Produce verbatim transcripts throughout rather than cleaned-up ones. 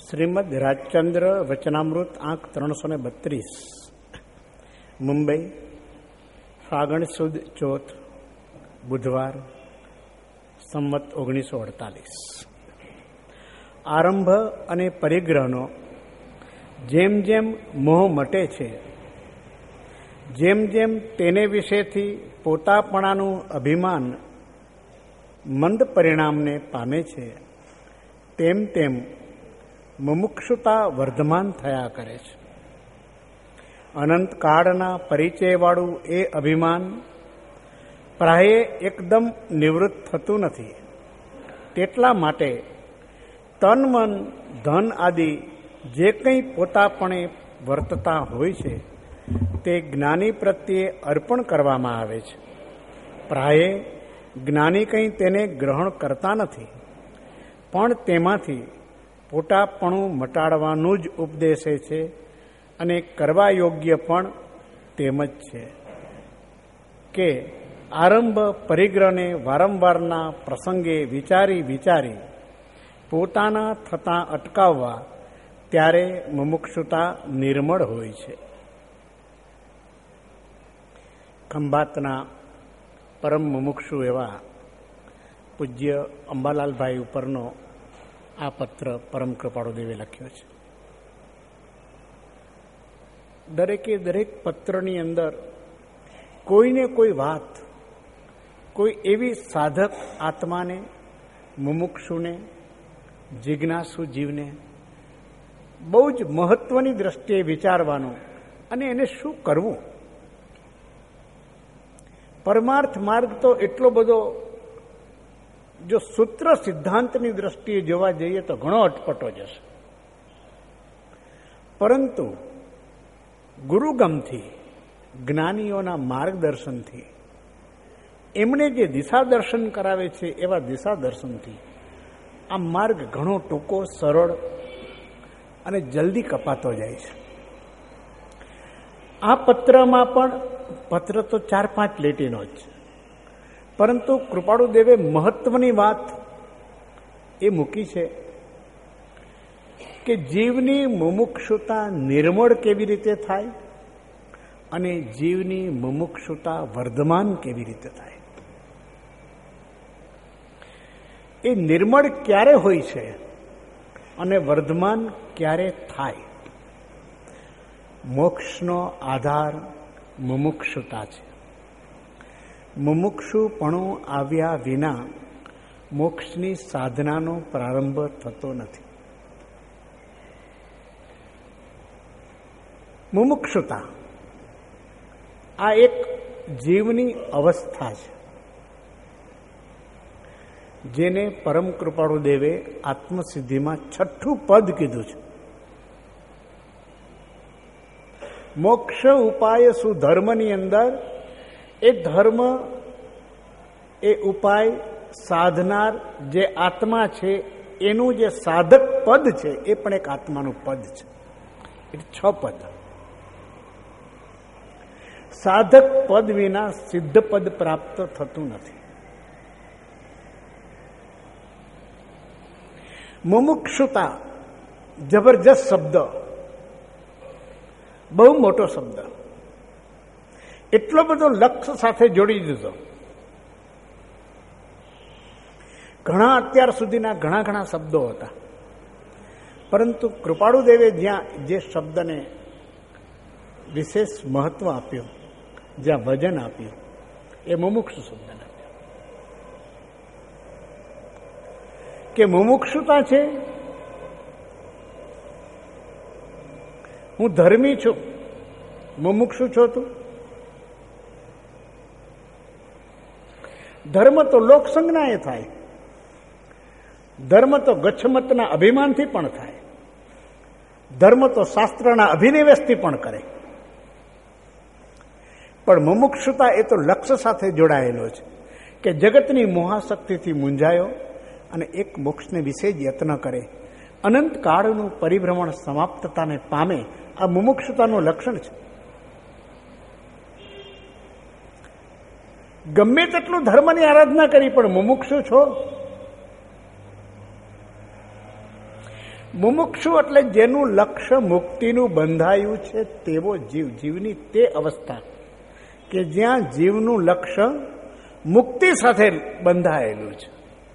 શ્રીમદ રાજચંદ્ર વચનામૃત આંક ત્રણસો ને બત્રીસ, મુંબઈ, ફાગણ સુદ ચોથ, બુધવાર, સંવત ઓગણીસો અડતાલીસ. આરંભ અને પરિગ્રહનો જેમ જેમ મોહ મટે છે, જેમ જેમ તેને વિશેથી પોતાપણાનું અભિમાન મંદ પરિણામને પામે છે, તેમ તેમ મુમુક્ષુતા વર્ધમાન થયા કરે છે. અનંતકાળના પરિચયવાળું એ અભિમાન પ્રાયે એકદમ નિવૃત્ત થતું નથી. તેટલા માટે તન મન ધન આદિ જે કંઈ પોતાપણે વર્તતા હોય છે તે જ્ઞાની પ્રત્યે અર્પણ કરવામાં આવે છે. પ્રાયે જ્ઞાની કંઈ તેને ગ્રહણ કરતા નથી, પણ તેમાંથી પોતાપણું મટાડવાનું જ ઉપદેશે છે અને કરવા યોગ્ય પણ તેમ જ છે કે આરંભ પરિગ્રહને વારંવારના પ્રસંગે વિચારી વિચારી પોતાના થતાં અટકાવવા, ત્યારે મુમુક્ષુતા નિર્મળ હોય છે. ખંભાતના પરમ મુમુક્ષુ એવા પૂજ્ય અંબાલાલભાઈ ઉપરનો આ પત્ર પરમ કૃપાળુદેવે લખ્યો છે. દરેકે દરેક પત્રની અંદર કોઈને કોઈ વાત, કોઈ એવી સાધક આત્માને, મુમુક્ષુને, જિજ્ઞાસુ જીવને બહુ જ મહત્વની દ્રષ્ટિએ વિચારવાનું અને એને શું કરવું. પરમાર્થ માર્ગ તો એટલો બધો, જો સૂત્ર સિદ્ધાંતની દ્રષ્ટિએ જોવા જઈએ તો ઘણો અટપટો જશે, પરંતુ ગુરુગમથી, જ્ઞાનીઓના માર્ગદર્શનથી, એમણે જે દિશા દર્શન કરાવે છે એવા દિશા દર્શનથી આ માર્ગ ઘણો ટૂંકો, સરળ અને જલ્દી કપાતો જાય છે. આ પત્રમાં પણ, પત્ર તો ચાર પાંચ લીટીનો જ છે, પરંતુ કૃપાળુદેવે મહત્વની વાત એ મૂકી છે કે જીવની મુમુક્ષુતા નિર્મળ કેવી રીતે થાય અને જીવની મુમુક્ષુતા વર્ધમાન કેવી રીતે થાય. એ નિર્મળ ક્યારે હોય છે અને વર્ધમાન ક્યારે થાય. મોક્ષનો આધાર મુમુક્ષુતા છે. મુમુક્ષુપણું આવ્યા વિના મોક્ષની સાધનાનો પ્રારંભ થતો નથી. મુમુક્ષુતા આ એક જીવની અવસ્થા છે, જેને પરમ કૃપાળુદેવે આત્મસિદ્ધિમાં છઠ્ઠું પદ કીધું છે. મોક્ષ ઉપાય સુધર્મની અંદર એ ધર્મ, એ ઉપાય સાધનાર જે આત્મા છે એનું જે સાધક પદ છે એ પણ એક આત્માનું પદ છે. એટલે છ પદ. સાધક પદ વિના સિદ્ધ પદ પ્રાપ્ત થતું નથી. મુમુક્ષુતા જબરજસ્ત શબ્દ, બહુ મોટો શબ્દ, એટલો બધો લક્ષ્ય સાથે જોડી દીધો. ઘણા અત્યાર સુધીના ઘણા ઘણા શબ્દો હતા, પરંતુ કૃપાળુદેવે જ્યાં જે શબ્દને વિશેષ મહત્વ આપ્યું, જ્યાં વજન આપ્યું, એ મુમુક્ષુ શબ્દને આપ્યું. કે મુમુક્ષુતા છે, હું ધર્મી છું, મુમુક્ષુ છો તું. ધર્મ તો લોકસંજ્ઞાએ થાય, ધર્મ તો ગચ્છમતના અભિમાનથી પણ થાય, ધર્મ તો શાસ્ત્રના અભિનિવેશથી પણ કરે. પણ મુમુક્ષુતા એ તો લક્ષ્ય સાથે જોડાયેલો છે કે જગતની મોહાશક્તિથી મૂંઝાયો અને એક મોક્ષને વિશે જ યત્ન કરે, અનંત કાળનું પરિભ્રમણ સમાપ્તતાને પામે. આ મુમુક્ષુતાનું લક્ષણ છે. ગમે તેટલું ધર્મની આરાધના કરી પણ મુમુક્ષુ છો. મુમુક્ષુ એટલે જેનું લક્ષ્ય મુક્તિનું બંધાયું છે તેવો જીવ, જીવની તે અવસ્થા કે જ્યાં જીવનું લક્ષ્ય મુક્તિ સાથે બંધાયેલું છે.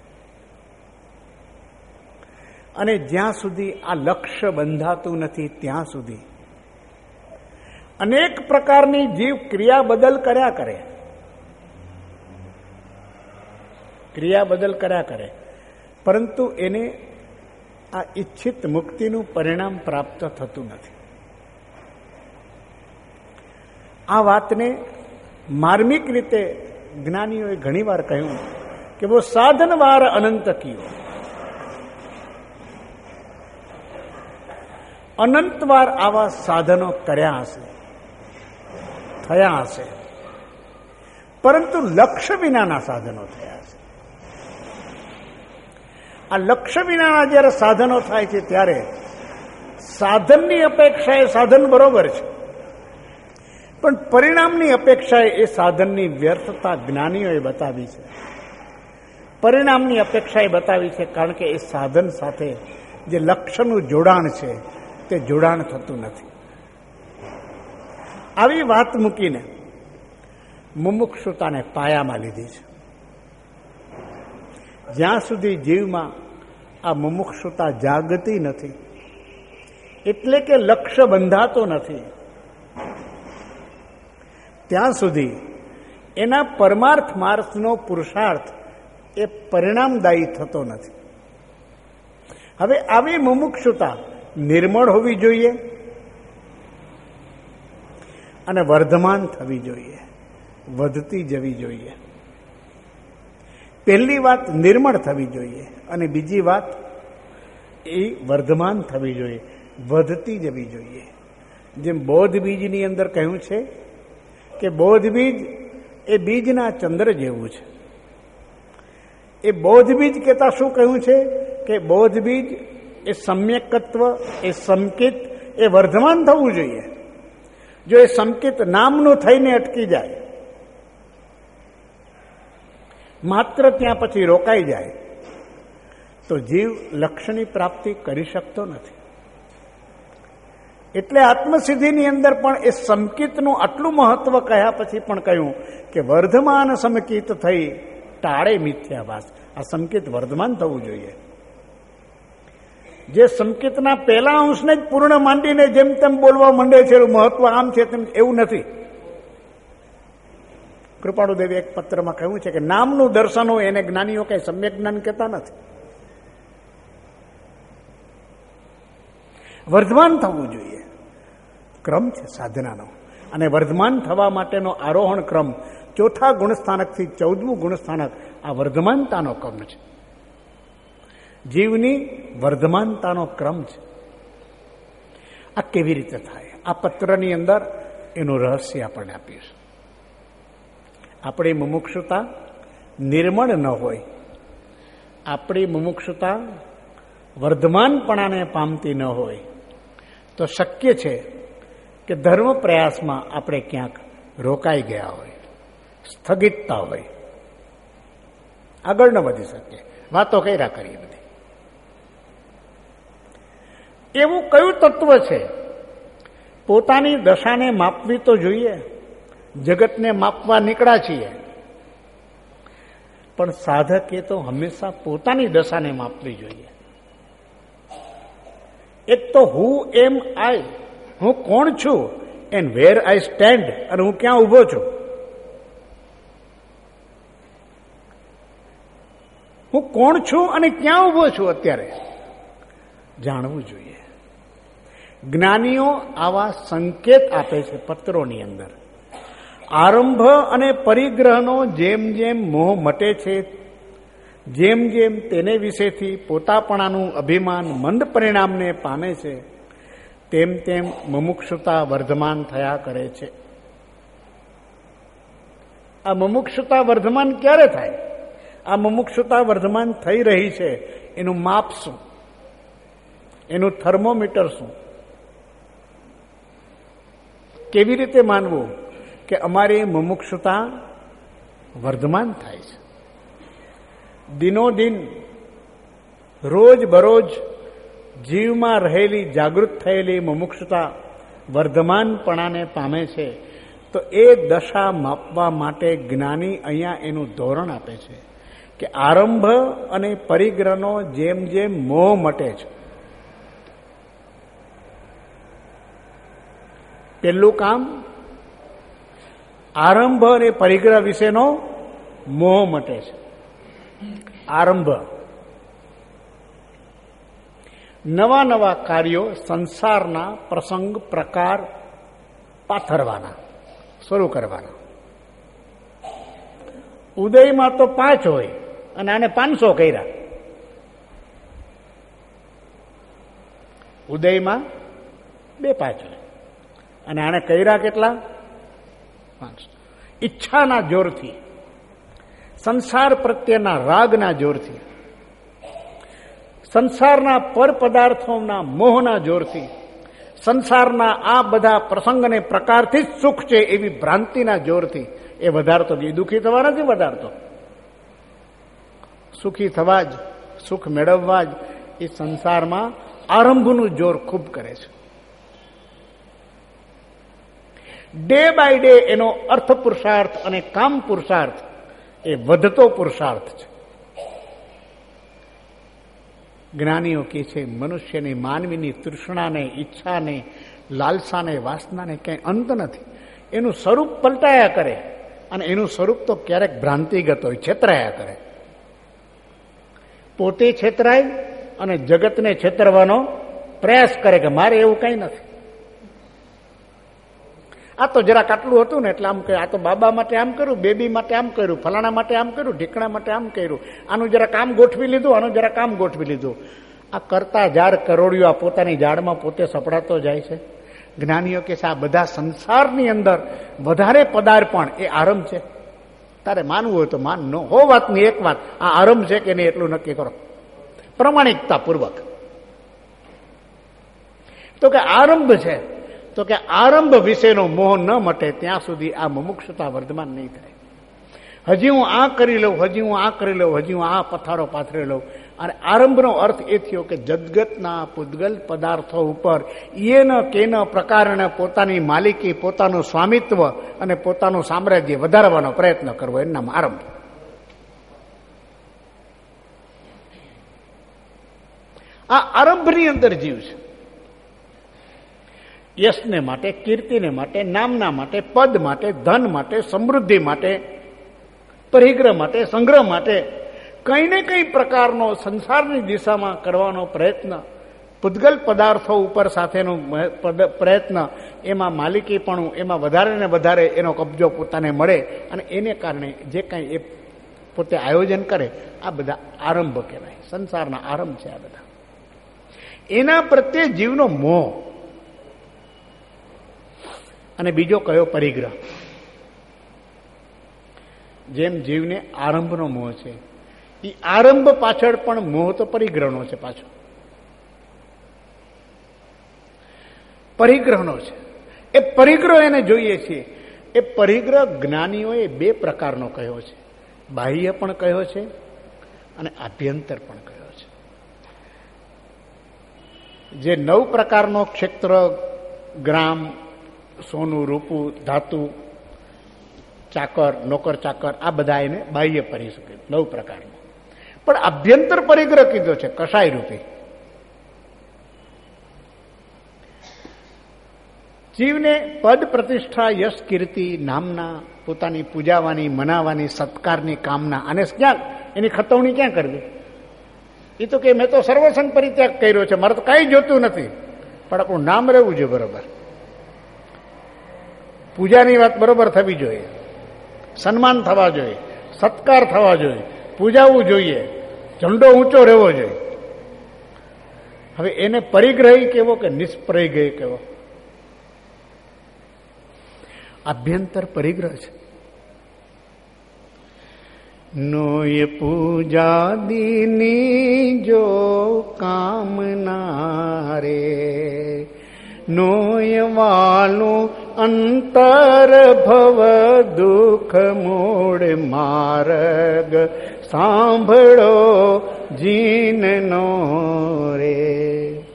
અને જ્યાં સુધી આ લક્ષ્ય બંધાતું નથી ત્યાં સુધી અનેક પ્રકારની જીવ ક્રિયા બદલ કર્યા કરે, ક્રિયા બદલ કર્યા કરે, પરંતુ એને આ ઈચ્છિત મુક્તિનું પરિણામ પ્રાપ્ત થતું નથી. આ વાતને માર્મિક રીતે જ્ઞાનીઓએ ઘણી વાર કહ્યું કે વો સાધનવાર અનંત કીઓ, અનંતવાર આવા સાધનો કર્યા હશે, થયા હશે, પરંતુ લક્ષ્ય વિનાના સાધનો થયા હશે. આ લક્ષ્ય વિનાના જ્યારે સાધનો થાય છે ત્યારે સાધનની અપેક્ષાએ સાધન બરોબર છે, પણ પરિણામની અપેક્ષાએ એ સાધનની વ્યર્થતા જ્ઞાનીઓએ બતાવી છે. પરિણામની અપેક્ષાએ બતાવી છે, કારણ કે એ સાધન સાથે જે લક્ષ્યનું જોડાણ છે તે જોડાણ થતું નથી. આવી વાત મૂકીને મુમુક્ષુતાને પાયામાં લીધી છે. જ્યાં સુધી જીવમાં આ મુમુક્ષુતા જાગતી નથી, એટલે કે લક્ષ્ય બંધાતો નથી, ત્યાં સુધી એના પરમાર્થ માર્ગનો પુરુષાર્થ એ પરિણામદાયી થતો નથી. હવે આવી મુમુક્ષુતા નિર્મળ હોવી જોઈએ અને વર્ધમાન થવી જોઈએ, વધતી જવી જોઈએ. પહેલી વાત નિર્મળ થવી જોઈએ અને બીજી વાત એ વર્ધમાન થવી જોઈએ, વધતી જવી જોઈએ. જેમ બોધ બીજની અંદર કહ્યું છે કે બોધ બીજ એ બીજના ચંદ્ર જેવું છે. એ બોધ બીજ કહેતા શું કહ્યું છે કે બોધ બીજ એ સમ્યકત્વ, એ સંકિત, એ વર્ધમાન થવું જોઈએ. જો એ સંકિત નામનું થઈને અટકી જાય, માત્ર ત્યાં પછી રોકાઈ જાય, તો જીવ લક્ષ્યની પ્રાપ્તિ કરી શકતો નથી. એટલે આત્મસિદ્ધિની અંદર પણ એ સંકિતનું આટલું મહત્વ કહ્યા પછી પણ કહ્યું કે વર્ધમાન સંકિત થઈ ટાળે મિથ્યાભાસ. આ સંકિત વર્ધમાન થવું જોઈએ. જે સંકિતના પહેલા અંશને જ પૂર્ણ માંડીને જેમ તેમ બોલવા માંડે છે, એનું મહત્વ આમ છે તેમ, એવું નથી. કૃપાળુદેવે એક પત્રમાં કહ્યું છે કે નામનું દર્શન હોય એને જ્ઞાનીઓ કઈ સમ્યક જ્ઞાન કહેતા નથી. વર્ધમાન થવું જોઈએ. ક્રમ છે સાધનાનો, અને વર્ધમાન થવા માટેનો આરોહણ ક્રમ ચોથા ગુણસ્થાનકથી ચૌદમું ગુણસ્થાનક આ વર્ધમાનતાનો ક્રમ છે. જીવની વર્ધમાનતાનો ક્રમ છે. આ કેવી રીતે થાય? આ પત્રની અંદર એનું રહસ્ય આપણને આપ્યું છે. આપણી મુમુક્ષુતા નિર્મળ ન હોય, આપણી મુમુક્ષુતા વર્ધમાનપણાને પામતી ન હોય, તો શક્ય છે કે ધર્મ પ્રયાસમાં આપણે ક્યાંક રોકાઈ ગયા હોય, સ્થગિતતા હોય, આગળ ન વધી શકીએ. વાતો કર્યા કરીએ બધી. એવું કયું તત્વ છે? પોતાની દશાને માપવી તો જોઈએ, જગતને માપવા નીકળ્યા છીએ, પણ સાધકે તો હંમેશા પોતાની દશાને માપવી જોઈએ. એક તો હું એમ આઈ, હું કોણ છું, એન્ડ વેર આઈ સ્ટેન્ડ, અને હું ક્યાં ઉભો છું. હું કોણ છું અને ક્યાં ઉભો છું અત્યારે જાણવું જોઈએ. જ્ઞાનીઓ આવા સંકેત આપે છે પત્રોની અંદર. આરંભ અને પરિગ્રહનો જેમ જેમ મોહ મટે છે, જેમ જેમ તેને વિશેથી પોતાપણાનું અભિમાન મંદ પરિણામને પામે છે, તેમ તેમ મુમુક્ષુતા વર્ધમાન થયા કરે છે. આ મુમુક્ષુતા વર્ધમાન ક્યારે થાય? આ મુમુક્ષુતા વર્ધમાન થઈ રહી છે એનું માપ શું, એનું થર્મોમીટર શું? કેવી રીતે માનવું કે અમારી મુમુક્ષુતા વર્ધમાન થાય છે? દિનો દિન રોજ બરોજ જીવમાં રહેલી જાગૃત થયેલી મુમુક્ષુતા વર્ધમાનપણાને પામે છે, તો એ દશા માપવા માટે જ્ઞાની અહીંયા એનું ધોરણ આપે છે કે આરંભ અને પરિગ્રહનો જેમ જેમ મોહ મટે છે, પહેલું કામ આરંભ અને પરિગ્રહ વિશેનો મોહ મટે છે. આરંભ નવા નવા કાર્યો સંસારના પ્રસંગ પ્રકાર પાથરવાના, શરૂ કરવાના. ઉદયમાં તો પાંચ હોય અને આને પાંચસો કર્યા. ઉદયમાં બે પાંચ હોય અને આને કર્યા કેટલા? પાંચસો. ઈચ્છાના જોરથી, સંસાર પ્રત્યેના રાગના જોરથી, સંસારના પર પદાર્થોના મોહના જોરથી, સંસારના આ બધા પ્રસંગ અને પ્રકારથી જ સુખ છે એવી ભ્રાંતિના જોરથી એ વધારતો ગઈ. દુઃખી થવા નથી વધારતો, સુખી થવા જ, સુખ મેળવવા જ એ સંસારમાં આરંભનું જોર ખૂબ કરે છે. ડે બાય ડે એનો અર્થ પુરુષાર્થ અને કામ પુરુષાર્થ એ વધતો પુરુષાર્થ છે. જ્ઞાનીઓ કહે છે મનુષ્યની માનવીની તૃષ્ણાને, ઈચ્છાને, લાલસાને, વાસનાને ક્યાંય અંત નથી. એનું સ્વરૂપ પલટાયા કરે અને એનું સ્વરૂપ તો ક્યારેક ભ્રાંતિગત હોય, છેતરાયા કરે. પોતે છેતરાય અને જગતને છેતરવાનો પ્રયાસ કરે કે મારે એવું કંઈ નથી. આ તો જરાક આટલું હતું ને એટલે આમ કહ્યું, આ તો બાબા માટે આમ કર્યું, બેબી માટે આમ કર્યું, ફલાણા માટે આમ કર્યું, ઢીકણા માટે આમ કર્યું, આનું જરાક આમ ગોઠવી લીધું, આનું જરાક આમ ગોઠવી લીધું. આ કરતા ઝાડ કરોડિયો આ પોતાની ઝાડમાં પોતે સપડાતો જાય છે. જ્ઞાનીઓ કે છે આ બધા સંસારની અંદર વધારે પદાર્પણ એ આરંભ છે. તારે માનવું હોય તો માન, ન હો વાતની એક વાત, આ આરંભ છે કે નહીં એટલું નક્કી કરો પ્રમાણિકતા પૂર્વક. તો કે આરંભ છે, તો કે આરંભ વિશેનો મોહ ન મટે ત્યાં સુધી આ મુમુક્ષુતા વર્ધમાન નહીં થાય. હજી હું આ કરી લઉં, હજી હું આ કરી લઉં, હજી હું આ પથારો પાથરી લઉં. અને આરંભનો અર્થ એ થયો કે જગતના પૂતગલ પદાર્થો ઉપર એન કેન પ્રકારના પોતાની માલિકી, પોતાનું સ્વામિત્વ અને પોતાનું સામ્રાજ્ય વધારવાનો પ્રયત્ન કરવો, એનું નામ આરંભ. આ આરંભની અંદર જીવ છે. યશને માટે, કીર્તિને માટે, નામના માટે, પદ માટે, ધન માટે, સમૃદ્ધિ માટે, પરિગ્રહ માટે, સંગ્રહ માટે કંઈ ને કંઈ પ્રકારનો સંસારની દિશામાં કરવાનો પ્રયત્ન, પૂતગલ પદાર્થો ઉપર સાથેનો પ્રયત્ન, એમાં માલિકીપણું, એમાં વધારે ને વધારે એનો કબજો પોતાને મળે અને એને કારણે જે કંઈ એ પોતે આયોજન કરે, આ બધા આરંભ કહેવાય. સંસારના આરંભ છે આ બધા. એના પ્રત્યે જીવનો મોહ. અને બીજો કયો? પરિગ્રહ. જેમ જીવને આરંભનો મોહ છે, એ આરંભ પાછળ પણ મોહ તો પરિગ્રહનો છે. પાછો પરિગ્રહનો છે. એ પરિગ્રહ એને જોઈએ છીએ. એ પરિગ્રહ જ્ઞાનીઓએ બે પ્રકારનો કહ્યો છે. બાહ્ય પણ કહ્યો છે અને આભ્યંતર પણ કહ્યો છે. જે નવ પ્રકારનો ક્ષેત્ર, ગ્રામ, સોનું, રૂપું, ધાતુ, ચાકર, નોકર ચાકર, આ બધા એને બાહ્ય કરી શકે, નવ પ્રકારનો. પણ આભ્યંતર પરિગ્રહ કીધો છે કશાય રૂપે. જીવને પદ, પ્રતિષ્ઠા, યશ, કીર્તિ, નામના, પોતાની પૂજાવાની, મનાવાની, સત્કારની કામના, અને ક્યાં એની ખતવણી ક્યાં કરવી? એ તો કે મેં તો સર્વસંગ પરિત્યાગ કર્યો છે, મારે તો કાંઈ જોતું નથી. પણ આપણું નામ રહેવું જોઈએ બરોબર, પૂજાની વાત બરોબર થવી જોઈએ, સન્માન થવા જોઈએ, સત્કાર થવા જોઈએ, પૂજાવું જોઈએ, ઝંડો ઊંચો રહેવો જોઈએ. હવે એને પરિગ્રહી કેવો કે નિષ્પરિગ્રહી કેવો? આભ્યંતર પરિગ્રહ છે. નોય પૂજા દીની જો કામના રે, નોય વાલું અંતર ભવ દુઃખ મૂળ માર્ગ સાંભળો જીનનો રે.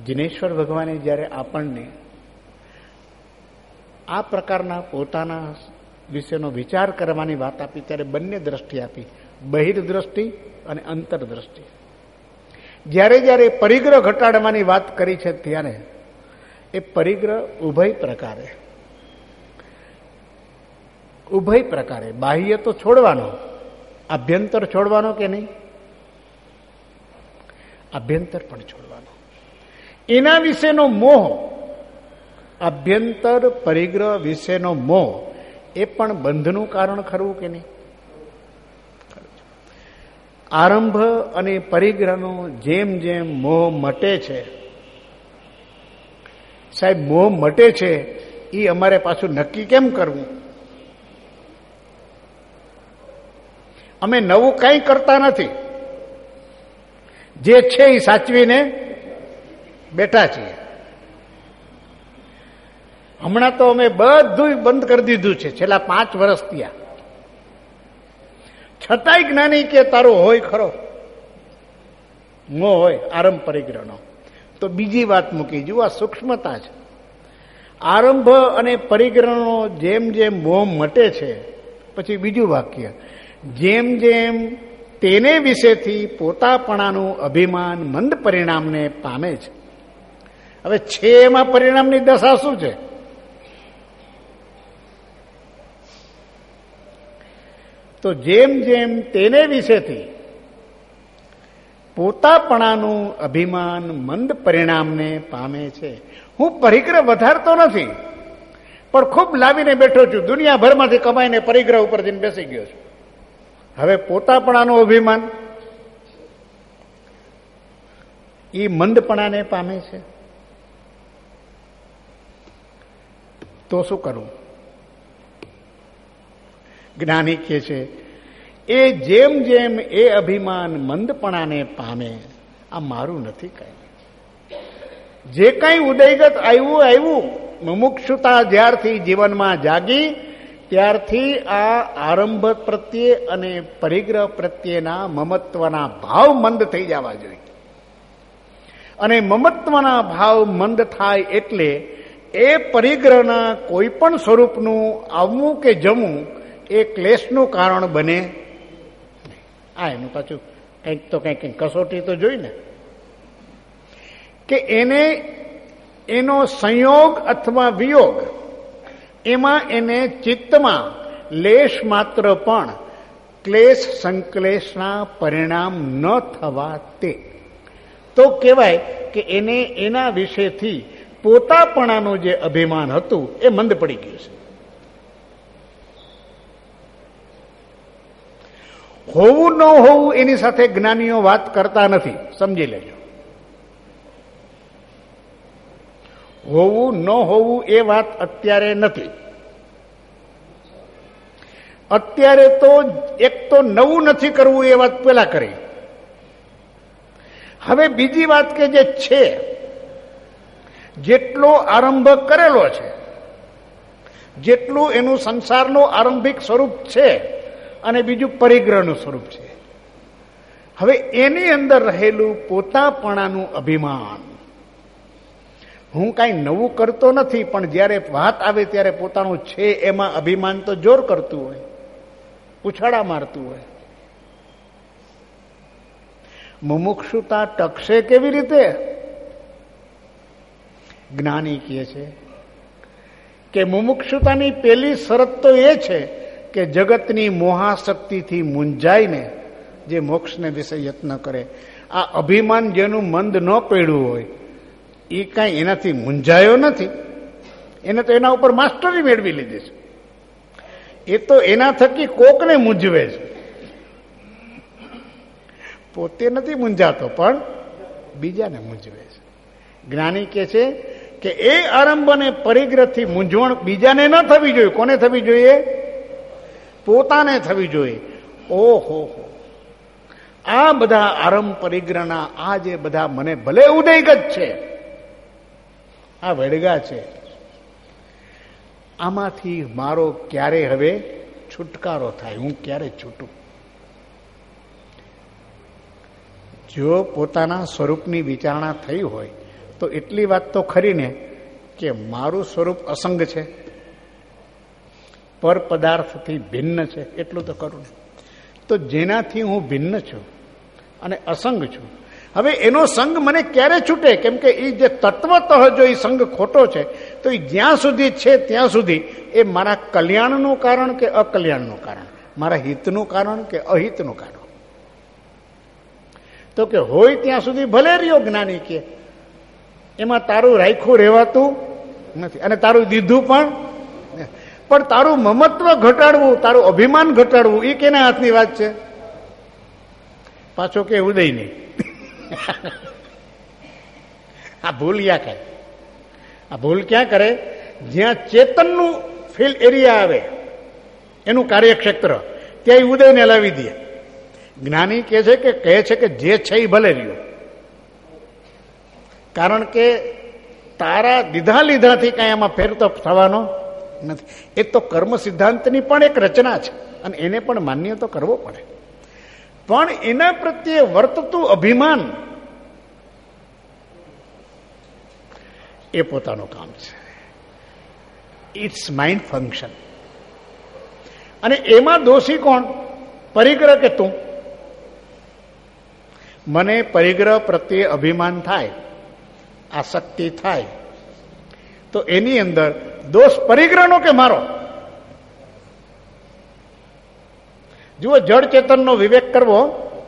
જિનેશ્વર ભગવાને જ્યારે આપણને આ પ્રકારના પોતાના વિશેનો વિચાર કરવાની વાત આપી ત્યારે બંને દ્રષ્ટિ આપી, બહિર્દ્રષ્ટિ અને અંતરદ્રષ્ટિ. જ્યારે જ્યારે પરિગ્રહ ઘટાડવાની વાત કરી છે ત્યારે એ પરિગ્રહ ઉભય પ્રકારે ઉભય પ્રકારે બાહ્ય તો છોડવાનો, આભ્યંતર છોડવાનો કે નહીં? આભ્યંતર પણ છોડવાનો. એના વિશેનો મોહ, આભ્યંતર પરિગ્રહ વિશેનો મોહ એ પણ બંધનું કારણ ખરું કે નહીં? આરંભ અને પરિગ્રહનો જેમ જેમ મોહ મટે છે, સાહેબ મોહ મટે છે એ અમારે પાછું નક્કી કેમ કરવું? અમે નવું કંઈ કરતા નથી, જે છે એ સાચવીને બેઠા છીએ. હમણાં તો અમે બધું બંધ કરી દીધું છે છેલ્લા પાંચ વર્ષ ત્યાં, છતાંય જ્ઞાની કે તારો હોય ખરો મોહ હોય આરંભ પરિગ્રહનો. તો બીજી વાત મૂકી જુઓ, આ સૂક્ષ્મતા છે. આરંભ અને પરિગ્રહનો જેમ જેમ મોહ મટે છે, પછી બીજું વાક્ય, જેમ જેમ તેને વિશેથી પોતાપણાનું અભિમાન મંદ પરિણામને પામે છે. હવે છે એમાં પરિણામની દશા શું છે? તો જેમ જેમ તેને વિશેથી પોતાપણાનું અભિમાન મંદ પરિણામને પામે છે. હું પરિગ્રહ વધારતો નથી, પણ ખૂબ લાવીને બેઠો છું, દુનિયાભરમાંથી કમાઈને પરિગ્રહ ઉપર જઈને બેસી ગયો છું. હવે પોતાપણાનું અભિમાન એ મંદપણાને પામે છે, તો શું કરવું? જ્ઞાની કહે છે એ જેમ જેમ એ અભિમાન મંદપણાને પામે, આ મારું નથી કઈ, જે કઈ ઉદયગત આવ્યું આવ્યું, મુમુક્ષુતા જ્યારથી જીવનમાં જાગી ત્યારથી આ આરંભ પ્રત્યે અને પરિગ્રહ પ્રત્યેના મમત્વના ભાવ મંદ થઈ જવા જોઈએ. અને મમત્વના ભાવ મંદ થાય એટલે એ પરિગ્રહના કોઈ પણ સ્વરૂપનું આવવું કે જમવું એ ક્લેશનું કારણ બને. આ એનું પાછું કંઈક તો કંઈક કંઈક કસોટી તો જોઈ ને, કે એને એનો સંયોગ અથવા વિયોગ, એમાં એને ચિત્તમાં લેશ માત્ર પણ ક્લેશ સંક્લેશના પરિણામ ન થવા તે, તો કહેવાય કે એને એના વિશેથી પોતાપણાનું જે અભિમાન હતું એ મંદ પડી ગયું છે. હોવું ન હોવું એની સાથે જ્ઞાનીઓ વાત કરતા નથી, સમજી લેજો. હોવું ન હોવું એ વાત અત્યારે નથી. અત્યારે તો એક તો નવું નથી કરવું એ વાત પેલા કરી. હવે બીજી વાત કે જે છે, જેટલો આરંભ કરેલો છે, જેટલું એનું સંસારનું આરંભિક સ્વરૂપ છે અને બીજું પરિગ્રહનું સ્વરૂપ છે, હવે એની અંદર રહેલું પોતાપણાનું અભિમાન, હું કાંઈ નવું કરતો નથી, પણ જ્યારે વાત આવે ત્યારે પોતાનું છે એમાં અભિમાન તો જોર કરતું હોય, ઉછાળા મારતું હોય. મુમુક્ષુતા ટકશે કેવી રીતે? જ્ઞાની કહે છે કે મુમુક્ષુતાની પેલી શરત તો એ છે કે જગતની મોહાશક્તિથી મૂંઝાઈને જે મોક્ષને વિશે યત્ન કરે. આ અભિમાન જેનું મંદ ન પડ્યું હોય એ કાંઈ એનાથી મૂંઝાયો નથી, એને તો એના ઉપર માસ્ટરી મેળવી લીધી છે. એ તો એના થકી કોકને મૂંઝવે છે, પોતે નથી મૂંઝાતો પણ બીજાને મૂંઝવે છે. જ્ઞાની કહે છે કે એ આરંભ અને પરિગ્રહથી મૂંઝવણ બીજાને ન થવી જોઈએ. કોને થવી જોઈએ? પોતાને થવી જોઈએ. ઓહો, આ બધા આરંભ પરિગ્રહના આ જે બધા મને ભલે ઉદયગત છે, આ વડગા છે, આમાંથી મારો ક્યારે હવે છુટકારો થાય? હું ક્યારે છૂટું? જો પોતાના સ્વરૂપની વિચારણા થઈ હોય તો એટલી વાત તો ખરી ને કે મારું સ્વરૂપ અસંગ છે, પર પદાર્થથી ભિન્ન છે, એટલું તો કરું ને. તો જેનાથી હું ભિન્ન છું અને અસંગ છું, હવે એનો સંગ મને ક્યારે છૂટે? કેમ કે એ જે તત્વતઃ જો એ સંગ ખોટો છે તો એ જ્યાં સુધી છે ત્યાં સુધી એ મારા કલ્યાણનું કારણ કે અકલ્યાણનું કારણ, મારા હિતનું કારણ કે અહિતનું કારણ. તો કે હોય ત્યાં સુધી ભલે રહ્યો જ્ઞાની કે એમાં તારું રાખ્યું રહેવાતું નથી અને તારું દીધું પણ પણ તારું મમત્વ ઘટાડવું, તારું અભિમાન ઘટાડવું એ કેના હાથની વાત છે? પાછો કે ઉદય નહીં. આ ભૂલ ક્યાં કરે? આ ભૂલ ક્યાં કરે? જ્યાં ચેતનનું ફિલ્ડ એરિયા આવે, એનું કાર્યક્ષેત્ર, ત્યાં ઉદયને લાવી દે. જ્ઞાની કહે છે કે કહે છે કે જે છે એ ભલે રહ્યો, કારણ કે તારા દીધા લીધાથી કઈ આમાં ફેર તો થવાનો નથી. એ તો કર્મ સિદ્ધાંતની પણ એક રચના છે અને એને પણ માન્ય તો કરવો પડે, પણ એના પ્રત્યે વર્તતું અભિમાન એ પોતાનું કામ છે. It's mind function. અને એમાં દોષી કોણ? પરિગ્રહ કે તું? મને પરિગ્રહ પ્રત્યે અભિમાન થાય, આસક્તિ થાય, તો એની અંદર દોષ પરિગ્રહનો કે મારો? જુઓ, જળ ચેતનનો વિવેક કરવો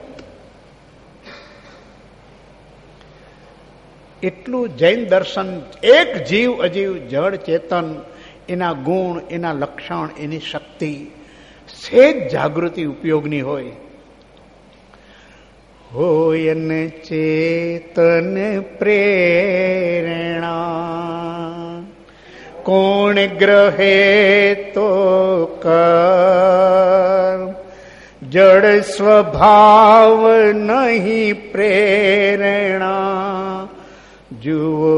એટલું જૈન દર્શન. એક જીવ અજીવ જળ ચેતન, એના ગુણ, એના લક્ષણ, એની શક્તિ સેજ જાગૃતિ ઉપયોગની હોય. હોય ને ચેતન પ્રેરણા કોણ ગ્રહે તો કર, જડ સ્વભાવ નહીં પ્રેરણા જુઓ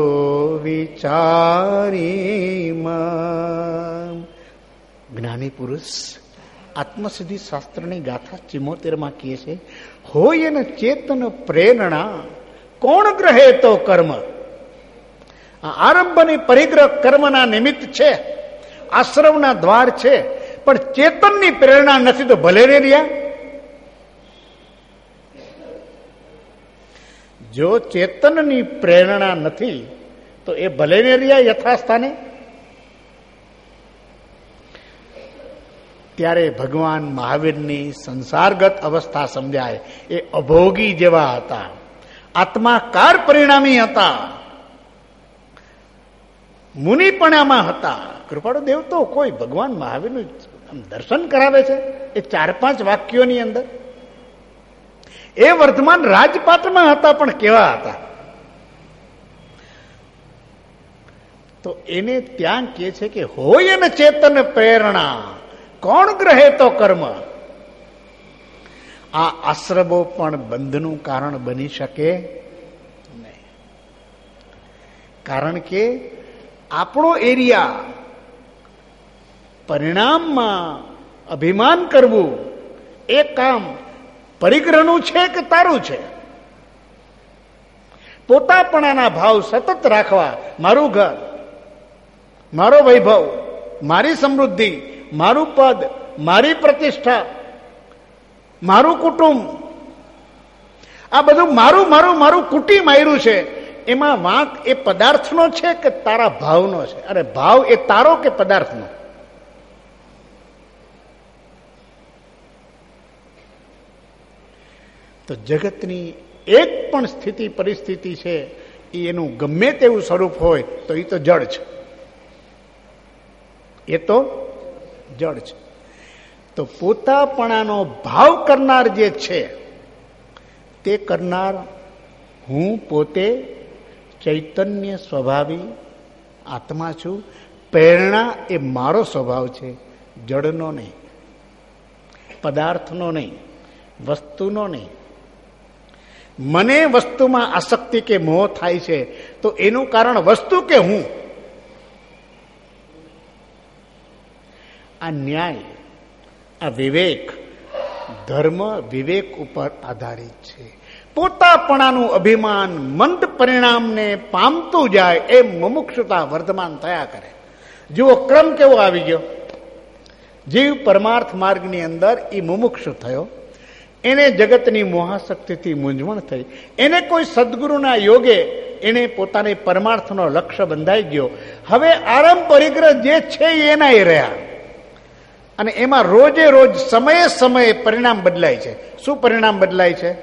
વિચારી મન. જ્ઞાની પુરુષ આત્મસિદ્ધિ શાસ્ત્રની ગાથા ચિમોતેર માં કહે છે, હોય ને ચેતન પ્રેરણા કોણ ગ્રહે તો કર્મ. આરંભની પરિગ્રહ કર્મના નિમિત્ત છે, આશ્રમના દ્વાર છે, પણ ચેતનની પ્રેરણા નથી તો ભલે રે રહ્યા. જો ચેતનની પ્રેરણા નથી તો એ ભલે ને રહ્યા યથાસ્થાને. ત્યારે ભગવાન મહાવીરની સંસારગત અવસ્થા સમજાય. એ અભોગી જેવા હતા, આત્માકાર પરિણામી હતા, મુનિપણામાં હતા. કૃપાળુ દેવ તો કોઈ ભગવાન મહાવીરનું દર્શન કરાવે છે એ ચાર પાંચ વાક્યોની અંદર. એ વર્ધમાન રાજપાટમાં હતા, પણ કેવા હતા? તો એને ત્યાં કહે છે કે હોય ને ચેતન પ્રેરણા કોણ ગ્રહે તો કર્મ. આ આશ્રમો પણ બંધનું કારણ બની શકે નહીં, કારણ કે આપણો એરિયા પરિણામમાં અભિમાન કરવું એ કામ પરિગ્રહનું છે કે તારું છે? પોતાપણાના ભાવ સતત રાખવા, મારું ઘર, મારો વૈભવ, મારી સમૃદ્ધિ, મારું પદ, મારી પ્રતિષ્ઠા, મારું કુટુંબ, આ બધું મારું મારું મારું કુટુંબ આવ્યું છે. એમાં વાંક એ પદાર્થનો છે કે તારા ભાવનો છે? અરે ભાવ એ તારો કે પદાર્થનો? તો જગતની એક પણ સ્થિતિ પરિસ્થિતિ છે એ એનું ગમે તેવું સ્વરૂપ હોય તો એ તો જડ છે, એ તો જડ છે. તો પોતાપણાનો ભાવ કરનાર જે છે તે કરનાર હું પોતે ચૈતન્ય સ્વભાવી આત્મા છું. પ્રેરણા એ મારો સ્વભાવ છે, જડનો નહીં, પદાર્થનો નહીં, વસ્તુનો નહીં. મને વસ્તુમાં આસક્તિ કે મોહ થાય છે તો એનું કારણ વસ્તુ કે હું? આ ન્યાય, આ વિવેક, ધર્મ વિવેક ઉપર આધારિત છે. પોતાપણાનું અભિમાન મંદ પરિણામને પામતું જાય એમ મુમુક્ષુતા વર્ધમાન થયા કરે. જુઓ ક્રમ કેવો આવી ગયો. જીવ પરમાર્થ માર્ગની અંદર એ મુમુક્ષુ થયો, એને જગતની મોહાશક્તિથી મૂંઝવણ થઈ, એને કોઈ સદગુરુના યોગે એને પોતાને પરમાર્થનો લક્ષ્ય બંધાઈ ગયો. હવે આરંભ પરિગ્રહ જે છે એના એ રહ્યા, અને એમાં રોજે રોજ સમયે સમયે પરિણામ બદલાય છે. શું પરિણામ બદલાય છે?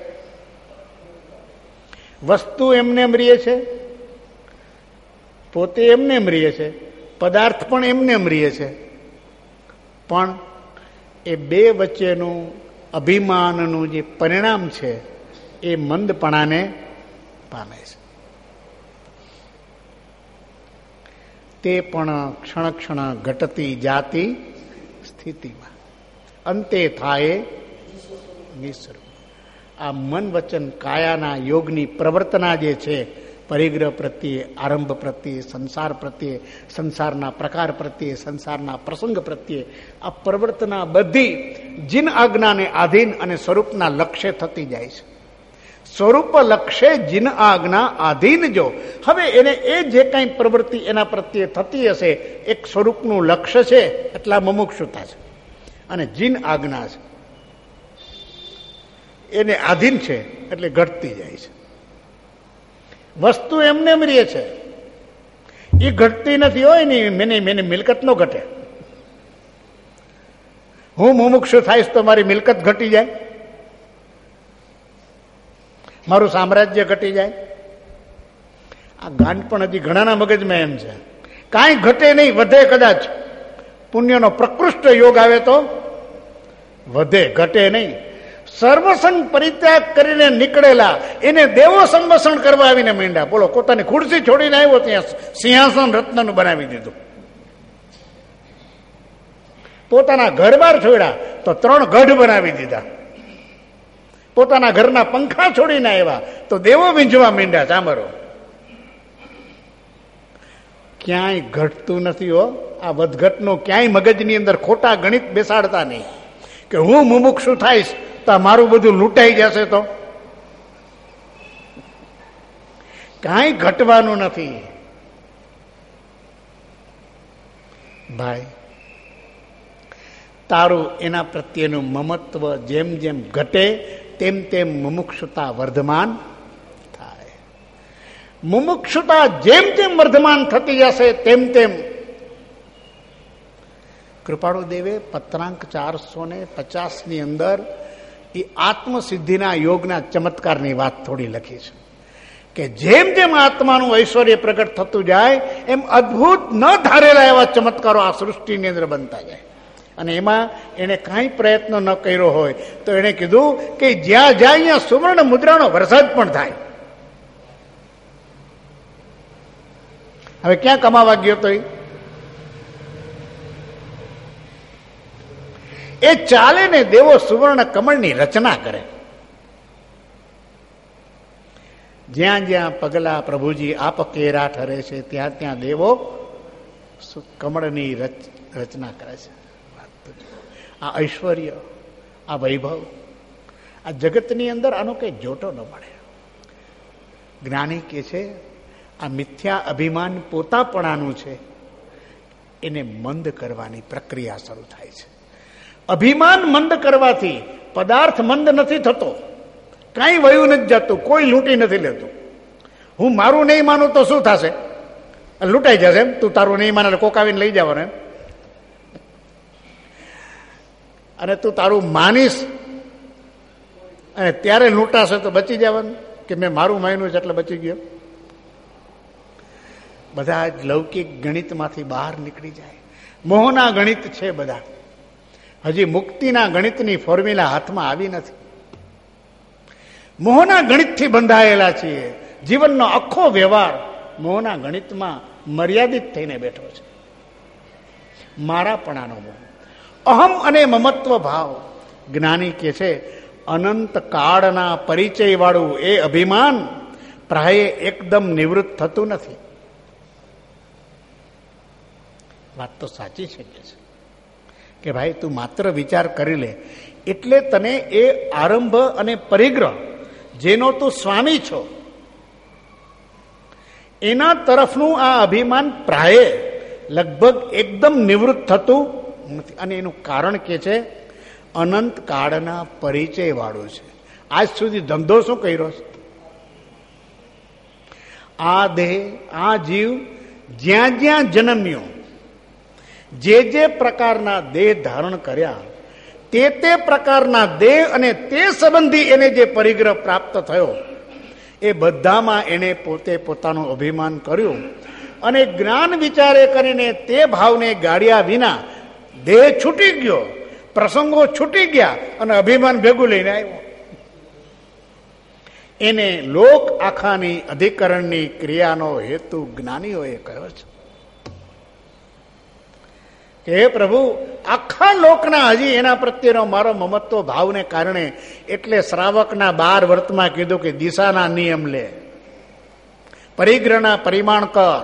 વસ્તુ એમને એમ રીએ છે, પોતે એમને એમ રીએ છે, પદાર્થ પણ એમને એમ રીએ છે, પણ એ બે વચ્ચેનું અભિમાનનું જે પરિણામ છે એ મંદપણાને પામે છે. તે પણ ક્ષણ ક્ષણ ઘટતી જાતી સ્થિતિમાં અંતે થાય નિસર્ગ. આ મન વચન કાયાના યોગની પ્રવર્તના જે છે, પરિગ્રહ પ્રત્યે, આરંભ પ્રત્યે, સંસાર પ્રત્યે, સંસારના પ્રકાર પ્રત્યે, સંસારના પ્રસંગ પ્રત્યે, આ પ્રવર્તના બધી જીન આજ્ઞાને આધીન અને સ્વરૂપના લક્ષ્ય થતી જાય છે. સ્વરૂપ લક્ષ્ય જીન આજ્ઞા આધીન. જો હવે એને એ જે કાંઈ પ્રવૃત્તિ એના પ્રત્યે થતી હશે, એક સ્વરૂપનું લક્ષ્ય છે એટલા મુમુક્ષુતા છે, અને જીન આજ્ઞા છે એને આધીન છે એટલે ઘટતી જાય છે. વસ્તુ એમને એમ રહે છે, એ ઘટતી નથી. હોય ને મેને મેને મિલકત નો ઘટે. હું મુમુક્ષુ થાઈશ તો મારી મિલકત ઘટી જાય, મારું સામ્રાજ્ય ઘટી જાય. આ ગાંઠ પણ હજી ઘણાના મગજમાં એમ છે. કાંઈ ઘટે નહીં, વધે કદાચ. પુણ્યનો પ્રકૃષ્ટ યોગ આવે તો વધે, ઘટે નહીં. સર્વસંગ પરિત્યાગ કરીને નીકળેલા એને દેવો સંવસન કરવા આવીને માંડ્યા. બોલો, પોતાની ખુરશી છોડીને આવ્યો, ત્યાં સિંહાસન રત્નનું બનાવી દીધું. પોતાના ઘર બાર છોડ્યા તો ત્રણ ગઢ બનાવી દીધા. પોતાના ઘરના પંખા છોડીને આવ્યા તો દેવો વીંઝવા માંડ્યા. ચામરો ક્યાંય ઘટતું નથી. હો, આ વધઘટનો ક્યાંય મગજની અંદર ખોટા ગણિત બેસાડતા નહીં કે હું મુમુક્ષુ થાઈશ તો મારું બધું લૂંટાઈ જશે. તો કાંઈ ઘટવાનું નથી ભાઈ. તારું એના પ્રત્યેનું મમત્વ જેમ જેમ ઘટે તેમ તેમ મુમુક્ષુતા વર્ધમાન થાય. મુમુક્ષુતા જેમ જેમ વર્ધમાન થતી જશે તેમ તેમ કૃપાળુ દેવે પત્રાંક ચારસો ને પચાસ ની અંદર એ આત્મસિદ્ધિના યોગના ચમત્કારની વાત થોડી લખી છે કે જેમ જેમ આત્માનું ઐશ્વર્ય પ્રગટ થતું જાય એમ અદભુત ન ધારેલા એવા ચમત્કારો આ સૃષ્ટિની અંદર બનતા જાય. અને એમાં એને કાંઈ પ્રયત્ન ન કર્યો હોય તો એને કીધું કે જ્યાં જાય અહીંયા સુવર્ણ મુદ્રાનો વરસાદ પણ થાય. હવે ક્યાં કમાવા ગયો તો એ ચાલે ને દેવો સુવર્ણ કમળની રચના કરે. જ્યાં જ્યાં પગલા પ્રભુજી આપ કેરા ઠરે છે ત્યાં ત્યાં દેવો કમળની રચના કરે છે. આ ઐશ્વર્ય, આ વૈભવ, આ જગતની અંદર આનો કઈ જોટો ન મળે. જ્ઞાની કે છે આ મિથ્યા અભિમાન પોતાપણાનું છે, એને મંદ કરવાની પ્રક્રિયા શરૂ થાય છે. અભિમાન મંદ કરવાથી પદાર્થ મંદ નથી થતો, કાંઈ વયું નથી જતું, કોઈ લૂંટી નથી લેતું. હું મારું નહીં માનું તો શું થશે? લૂંટાઈ જશે. એમ તું તારું નહીં માને કોક આવીને લઈ જવાનું એમ. અને તું તારું માનીશ અને ત્યારે લૂંટાશે તો બચી જવાનું કે મેં મારું માન્યું છે એટલે બચી ગયો. બધા જ લૌકિક ગણિતમાંથી બહાર નીકળી જાય. મોહના ગણિત છે બધા. હજી મુક્તિના ગણિતની ફોર્મ્યુલા હાથમાં આવી નથી. મોહના ગણિતથી બંધાયેલા છીએ. જીવનનો આખો વ્યવહાર મોહના ગણિતમાં મર્યાદિત થઈને બેઠો છે. મારાપણાનો મોહ, અહમ અને મમત્વ ભાવ. જ્ઞાની કે છે અનંત કાળના પરિચય વાળું એ અભિમાન પ્રાય એકદમ નિવૃત્ત થતું નથી. વાત તો સાચી છે કે ભાઈ તું માત્ર વિચાર કરી લે એટલે તને એ આરંભ અને પરિગ્રહ જેનો તું સ્વામી છો, એના તરફનું આ અભિમાન પ્રાયે લગભગ એકદમ નિવૃત્ત થતું નથી. અને એનું કારણ કે છે અનંત કાળના પરિચય વાળું છે. આજ સુધી ધંધો શું કર્યો છે? આ દેહ, આ જીવ જ્યાં જ્યાં જન્મ્યો, જે જે પ્રકારના દેહ ધારણ કર્યા, તે તે પ્રકારના દેહ અને તે સંબંધી એને જે પરિગ્રહ પ્રાપ્ત થયો, એ બધામાં એને પોતે પોતાનું અભિમાન કર્યું. અને જ્ઞાન વિચારે કરીને તે ભાવને ગાળ્યા વિના દેહ છૂટી ગયો, પ્રસંગો છૂટી ગયા અને અભિમાન ભેગું લઈને આવ્યો. એને લોક આખાની અધિકરણની ક્રિયાનો હેતુ જ્ઞાનીઓએ કહ્યો છે કે હે પ્રભુ, આખા લોકના હજી એના પ્રત્યેનો મારો મમત્વ ભાવને કારણે એટલે શ્રાવકના બાર વર્તમાં કીધું કે દિશાના નિયમ લે, પરિગ્રહના પરિમાણ કર.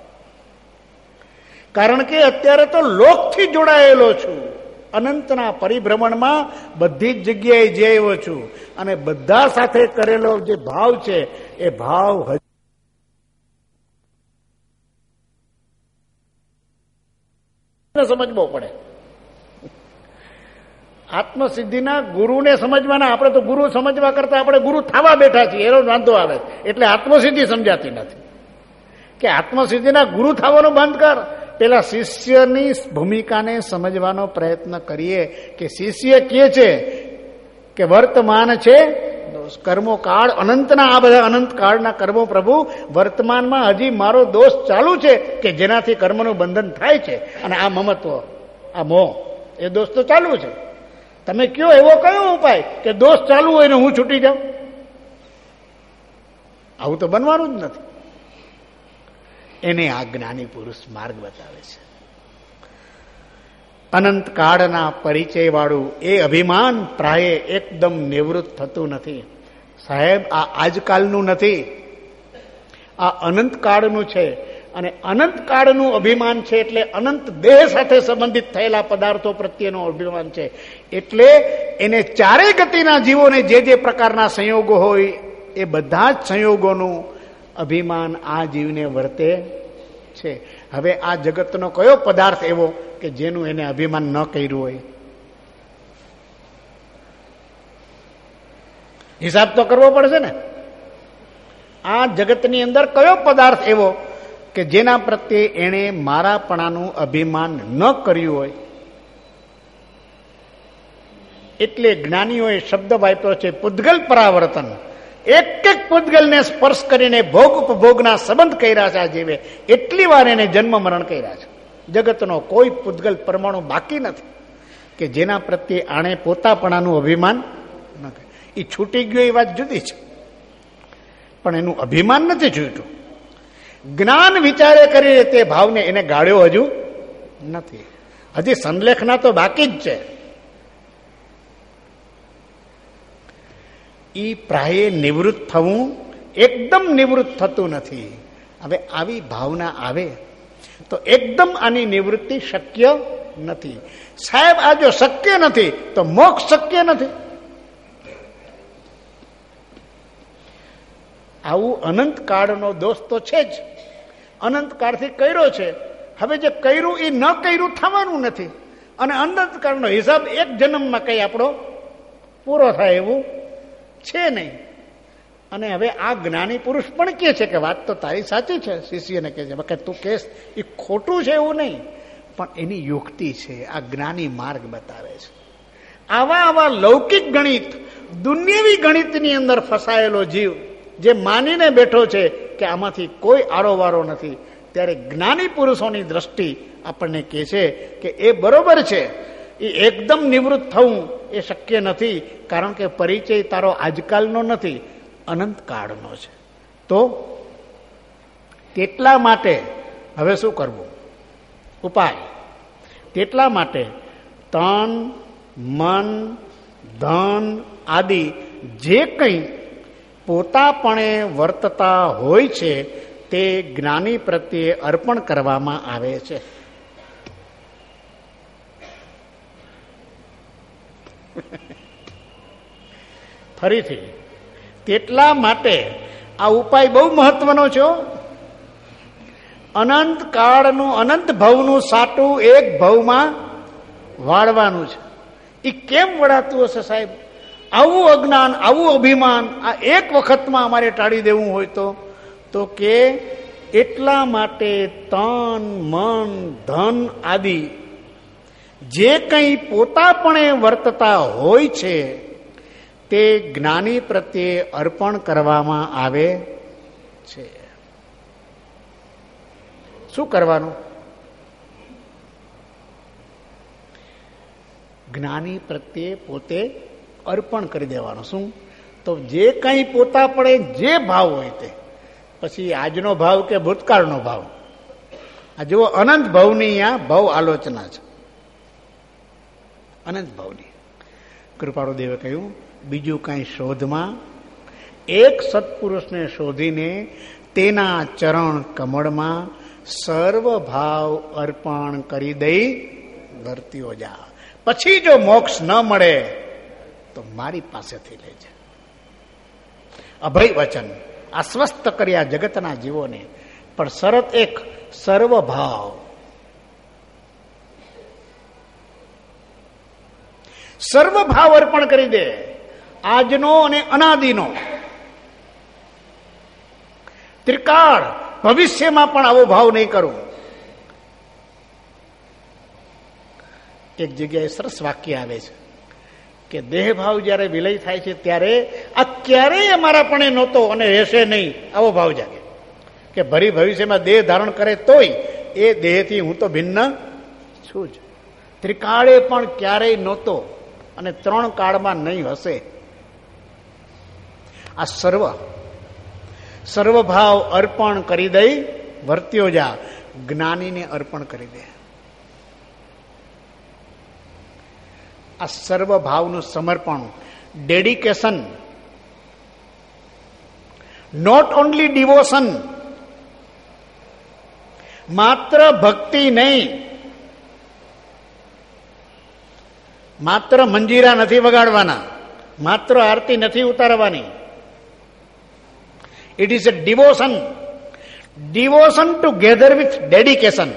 કારણ કે અત્યારે તો લોકથી જોડાયેલો છું, અનંતના પરિભ્રમણમાં બધી જ જગ્યાએ જઈ આવ્યો છું, અને બધા સાથે કરેલો જે ભાવ છે એ ભાવ સમજવો પડે. આત્મસિદ્ધિના ગુરુને સમજવાના, આપણે તો ગુરુ સમજવા કરતા આપણે ગુરુ થવા બેઠા છીએ, એનો વાંધો આવે. એટલે આત્મસિદ્ધિ સમજાતી નથી કે આત્મસિદ્ધિના ગુરુ થવાનું બંધ કર. પેલા શિષ્યની ભૂમિકાને સમજવાનો પ્રયત્ન કરીએ કે શિષ્ય કે છે કે વર્તમાન છે કર્મો કાળ, અનંતના આ બધા અનંત કાળના કર્મો પ્રભુ વર્તમાનમાં હજી મારો દોષ ચાલુ છે કે જેનાથી કર્મનું બંધન થાય છે. અને આ મમત્વ, આ મોહ, એ દોષ તો ચાલુ છે. તમે કયો એવો કયો ઉપાય કે દોષ ચાલુ હોય ને હું છૂટી જાઉં? આવું તો બનવાનું જ નથી. એને આ જ્ઞાની પુરુષ માર્ગ બતાવે છે. અનંત કાળના પરિચય વાળું એ અભિમાન પ્રાયે એકદમ નિવૃત્ત થતું નથી. સાહેબ, આ આજકાલનું નથી, આ અનંત કાળનું છે. અને અનંત કાળનું અભિમાન છે એટલે અનંત દેહ સાથે સંબંધિત થયેલા પદાર્થો પ્રત્યેનું અભિમાન છે. એટલે એને ચારેય ગતિના જીવોને જે જે પ્રકારના સંયોગો હોય એ બધા જ સંયોગોનું અભિમાન આ જીવને વર્તે છે. હવે આ જગતનો કયો પદાર્થ એવો કે જેનું એને અભિમાન ન કર્યું હોય? હિસાબ તો કરવો પડશે ને. આ જગતની અંદર કયો પદાર્થ એવો કે જેના પ્રત્યે એને મારાપણાનું અભિમાન ન કર્યું હોય? એટલે જ્ઞાનીઓએ શબ્દ વાપર્યો છે પૂતગલ પરાવર્તન. એક એક પૂતગલને સ્પર્શ કરીને ભોગ ઉપભોગના સંબંધ કર્યા છે આ જીવે, એટલી વાર એને જન્મ મરણ કર્યા છે. જગતનો કોઈ પૂતગલ પરમાણુ બાકી નથી કે જેના પ્રત્યે આણે પોતાપણાનું અભિમાન ન કરે. એ છૂટી ગયો એ વાત જુદી છે, પણ એનું અભિમાન નથી છૂટ્યું. જ્ઞાન વિચારે કરી તે ભાવને એને ગાળ્યો હજુ નથી. હજી સંલેખના તો બાકી જ છે. ઈ પ્રાયે નિવૃત્ત થવું એકદમ નિવૃત્ત થતું નથી. હવે આવી ભાવના આવે તો એકદમ આની નિવૃત્તિ શક્ય નથી. સાહેબ, આ જો શક્ય નથી તો મોક્ષ શક્ય નથી. આવું અનંત કાળનો દોષ તો છે જ, અનંત કાળથી કર્યો છે. હવે જે કર્યું એ ન કર્યું થવાનું નથી. અને અનંત કાળનો હિસાબ એક જન્મમાં કઈ આપણો પૂરો થાય એવું છે નહીં. અને હવે આ જ્ઞાની પુરુષ પણ કહે છે કે વાત તો તારી સાચી છે. શિષ્યને કહે છે કે તું કેસ એ ખોટું છે એવું નહીં, પણ એની યુક્તિ છે. આ જ્ઞાની માર્ગ બતાવે છે. આવા આવા લૌકિક ગણિત, દુન્યવી ગણિતની અંદર ફસાયેલો જીવ જે માનીને બેઠો છે કે આમાંથી કોઈ આરોવારો નથી, ત્યારે જ્ઞાની પુરુષોની દ્રષ્ટિ આપણને કહે છે કે એ બરોબર છે. એ એકદમ નિવૃત્ત થવું એ શક્ય નથી, કારણ કે પરિચય તારો આજકાલનો નથી, અનંત કાળનો છે. તો તેટલા માટે હવે શું કરવું? ઉપાય. તેટલા માટે તન, મન, ધન આદિ જે કંઈ પોતાપણે વર્તતા હોય છે તે જ્ઞાની પ્રત્યે અર્પણ કરવામાં આવે છે. ફરીથી તેટલા માટે આ ઉપાય બહુ મહત્વનો છે. અનંત કાળનું અનંત ભવનું સાટું એક ભવમાં વાળવાનું છે. એ કેમ વળાતું હશે સાહેબ? આવું અજ્ઞાન, આવું અભિમાન આ એક વખતમાં અમારે ટાળી દેવું હોય તો તો કે એટલા માટે તન, મન, ધન આદિ જે કંઈ પોતાપણે વર્તતા હોય છે તે જ્ઞાની પ્રત્યે અર્પણ કરવામાં આવે છે. શું કરવાનું? જ્ઞાની પ્રત્યે પોતે અર્પણ કરી દેવાનું. શું? તો જે કંઈ પોતા પડે જે ભાવ હોય તે, પછી આજનો ભાવ કે ભૂતકાળનો ભાવ, આ જુઓ અનંત ભાવની અહીંયા ભાવ આલોચના છે. અનંત ભાવની કૃપાળુ દેવે કહ્યું બીજું કઈ શોધમાં એક સત્પુરુષને શોધીને તેના ચરણ કમળમાં સર્વ ભાવ અર્પણ કરી દઈ વર્ત્યો જા. પછી જો મોક્ષ ન મળે તો મારી પાસેથી લેજે. અભય વચન આશ્વસ્ત કર્યા જગતના જીવોને, પણ શરત એક, સર્વ ભાવ. સર્વ ભાવ અર્પણ કરી દે, આજનો અને અનાદિનો, ત્રિકાળ, ભવિષ્યમાં પણ આવો ભાવ નહીં કરું. એક જગ્યાએ સરસ વાક્ય આવે છે કે દેહ ભાવ જયારે વિલય થાય છે ત્યારે આ ક્યારેય અમારા પણ નહોતો અને રહેશે નહીં, આવો ભાવ જાગે. કે ભરી ભવિષ્યમાં દેહ ધારણ કરે તોય એ દેહથી હું તો ભિન્ન છું જ. ત્રિકાળે પણ ક્યારેય નહોતો અને ત્રણ કાળમાં નહીં હશે. આ સર્વ સર્વ ભાવ અર્પણ કરી દઈ વર્ત્યો જા. જ્ઞાનીને અર્પણ કરી દે. આ સર્વ ભાવનું સમર્પણ, ડેડિકેશન, નોટ ઓનલી ડિવોશન. માત્ર ભક્તિ નહીં, માત્ર મંજીરા નથી વગાડવાના, માત્ર આરતી નથી ઉતારવાની. It is a devotion. Devotion together with dedication.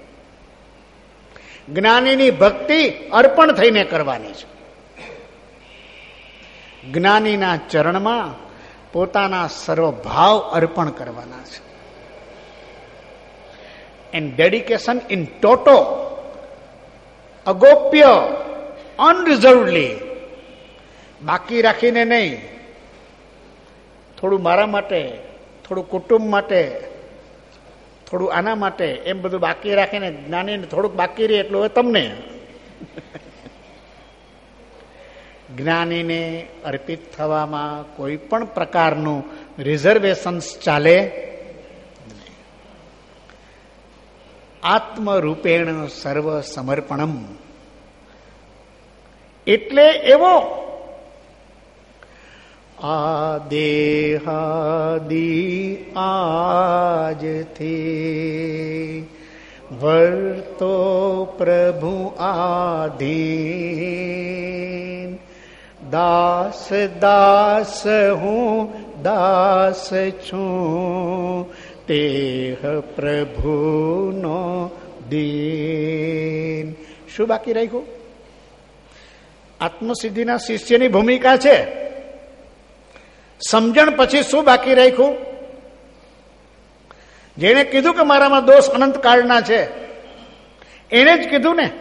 જ્ઞાનીની ભક્તિ અર્પણ થઈને કરવાની છે. જ્ઞાનીના ચરણમાં પોતાના સર્વ ભાવ અર્પણ કરવાના છે. એન્ડ ડેડિકેશન ઇન ટોટો, અગોપ્ય, અનરિઝર્વડલી, બાકી રાખીને નહીં. થોડું મારા માટે, થોડું કુટુંબ માટે, થોડું આના માટે, એમ બધું બાકી રાખીને જ્ઞાનીને થોડુંક બાકી રહે એટલું હોય તમને. જ્ઞાનીને અર્પિત થવામાં કોઈ પણ પ્રકારનું રિઝર્વેશન્સ ચાલે નહીં. આત્મરૂપેણ સર્વ સમર્પણમ એટલે એવો આ દેહાદી આજથી વર્તો પ્રભુ આધીન. દાસ દાસ હું દાસ છું, તેહ પ્રભુનો દીન. શું બાકી રાખ્યું? આત્મસિદ્ધિના શિષ્યની ભૂમિકા છે. સમજણ પછી શું બાકી રાખ્યું? જેને કીધું કે મારામાં દોષ અનંત કાળના છે, એને જ કીધું ને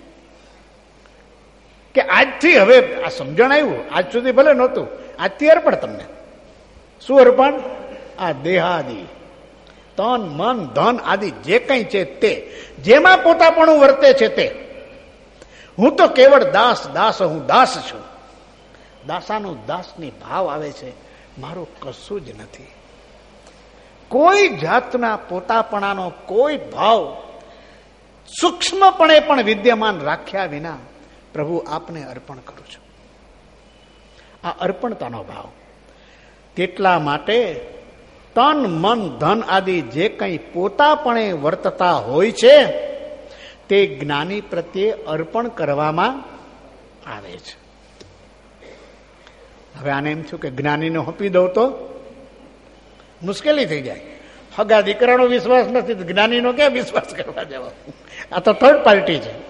કે આજથી હવે આ સમજણ આવ્યું, આજ સુધી ભલે નહોતું, આજથી અર્પણ. તમને શું અર્પણ? આ દેહાદિ, તન મન ધન આદિ જે કંઈ છે તે, જેમાં પોતાપણું વર્તે છે તે. હું તો કેવળ દાસ, દાસ હું દાસ છું. દાસાનું દાસની ભાવ આવે છે, મારું કશું જ નથી. કોઈ જાતના પોતાપણાનો કોઈ ભાવ સૂક્ષ્મપણે પણ વિદ્યમાન રાખ્યા વિના પ્રભુ આપને અર્પણ કરું છું. આ અર્પણતાનો ભાવ. તેટલા માટે તન મન ધન આદિ જે કંઈ પોતાપણે વર્તતા હોય છે તે જ્ઞાની પ્રત્યે અર્પણ કરવામાં આવે છે. હવે આને એમ થયું કે જ્ઞાનીને હોપી દઉં તો મુશ્કેલી થઈ જાય. હગા દીકરાનો વિશ્વાસ નથી, જ્ઞાનીનો ક્યાં વિશ્વાસ કરવા જવા? આ તો થર્ડ પાર્ટી છે.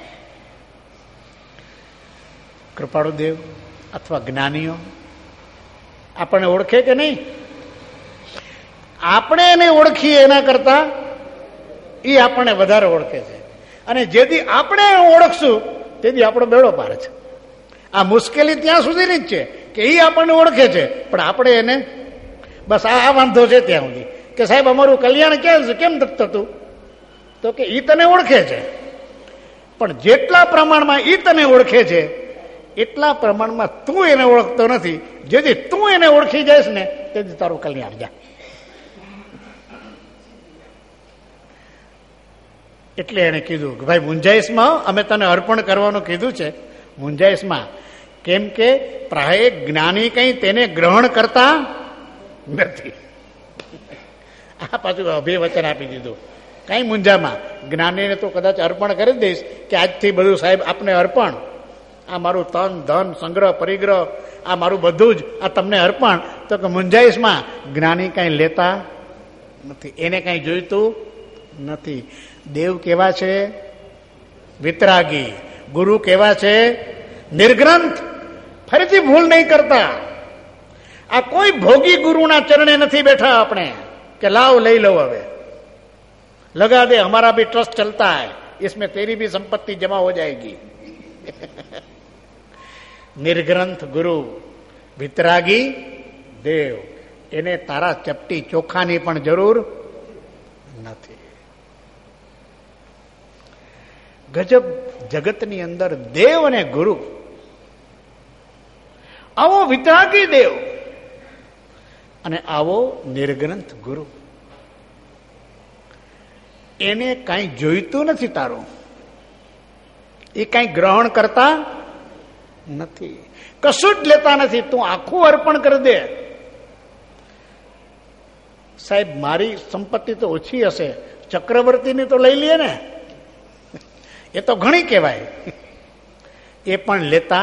કૃપાળુ દેવ અથવા જ્ઞાનીઓ આપણને ઓળખે કે નહીં? આપણે એને ઓળખીએ એના કરતા એ આપણને વધારે ઓળખે છે. અને જેથી આપણે ઓળખશું તેથી આપણો બેડો પાર છે. આ મુશ્કેલી ત્યાં સુધીની જ છે કે એ આપણને ઓળખે છે, પણ આપણે એને બસ આ વાંધો છે ત્યાં સુધી કે સાહેબ અમારું કલ્યાણ ક્યાં છે, કેમ થતું? તો કે ઈ તને ઓળખે છે, પણ જેટલા પ્રમાણમાં ઈ તને ઓળખે છે એટલા પ્રમાણમાં તું એને ઓળખતો નથી. જેથી તું એને ઓળખી જઈશ ને તેથી તારું કલ્યાણ જાય. એટલે એને કીધું કે ભાઈ મુંજાઈશમાં અમે તને અર્પણ કરવાનું કીધું છે. મુંજાઈશમાં કેમ કે પ્રાય જ્ઞાની કઈ તેને ગ્રહણ કરતા નથી. આ પાછું અભિવચન આપી દીધું. કઈ મુંજામાં જ્ઞાનીને તો કદાચ અર્પણ કરી દઈશ કે આજથી બધું સાહેબ આપને અર્પણ, આ મારું તન ધન સંગ્રહ પરિગ્રહ આ મારું બધું જ આ તમને અર્પણ. તો કે મુંજાઈશમાં જ્ઞાની કઈ લેતા નથી, એને કઈ જોઈતું નથી. દેવ કેવા છે? વિતરાગી. ગુરુ કેવા છે? નિર્ગ્રંથ. ફરીથી ભૂલ નહીં કરતા. આ કોઈ ભોગી ગુરુના ચરણે નથી બેઠા આપણે કે લાવ લઈ લો, હવે લગા દે, હમારા भी ट्रस्ट चलता है, इसमें तेरी भी संपत्ति जमा हो जाएगी. નિર્ગ્રંથ ગુરુ, વિતરાગી દેવ, એને તારા ચપટી ચોખાની પણ જરૂર નથી. ગજબ જગતની અંદર દેવ અને ગુરુ. આવો વિતરાગી દેવ અને આવો નિર્ગ્રંથ ગુરુ. એને કઈ જોઈતું નથી તારું, એ કઈ ગ્રહણ કરતા નથી, કશું જ લેતા નથી. તું આખું અર્પણ કરી દે. સાહેબ મારી સંપત્તિ તો ઓછી હશે, ચક્રવર્તીની તો લઈ લે ને, એ તો ઘણી કહેવાય. એ પણ લેતા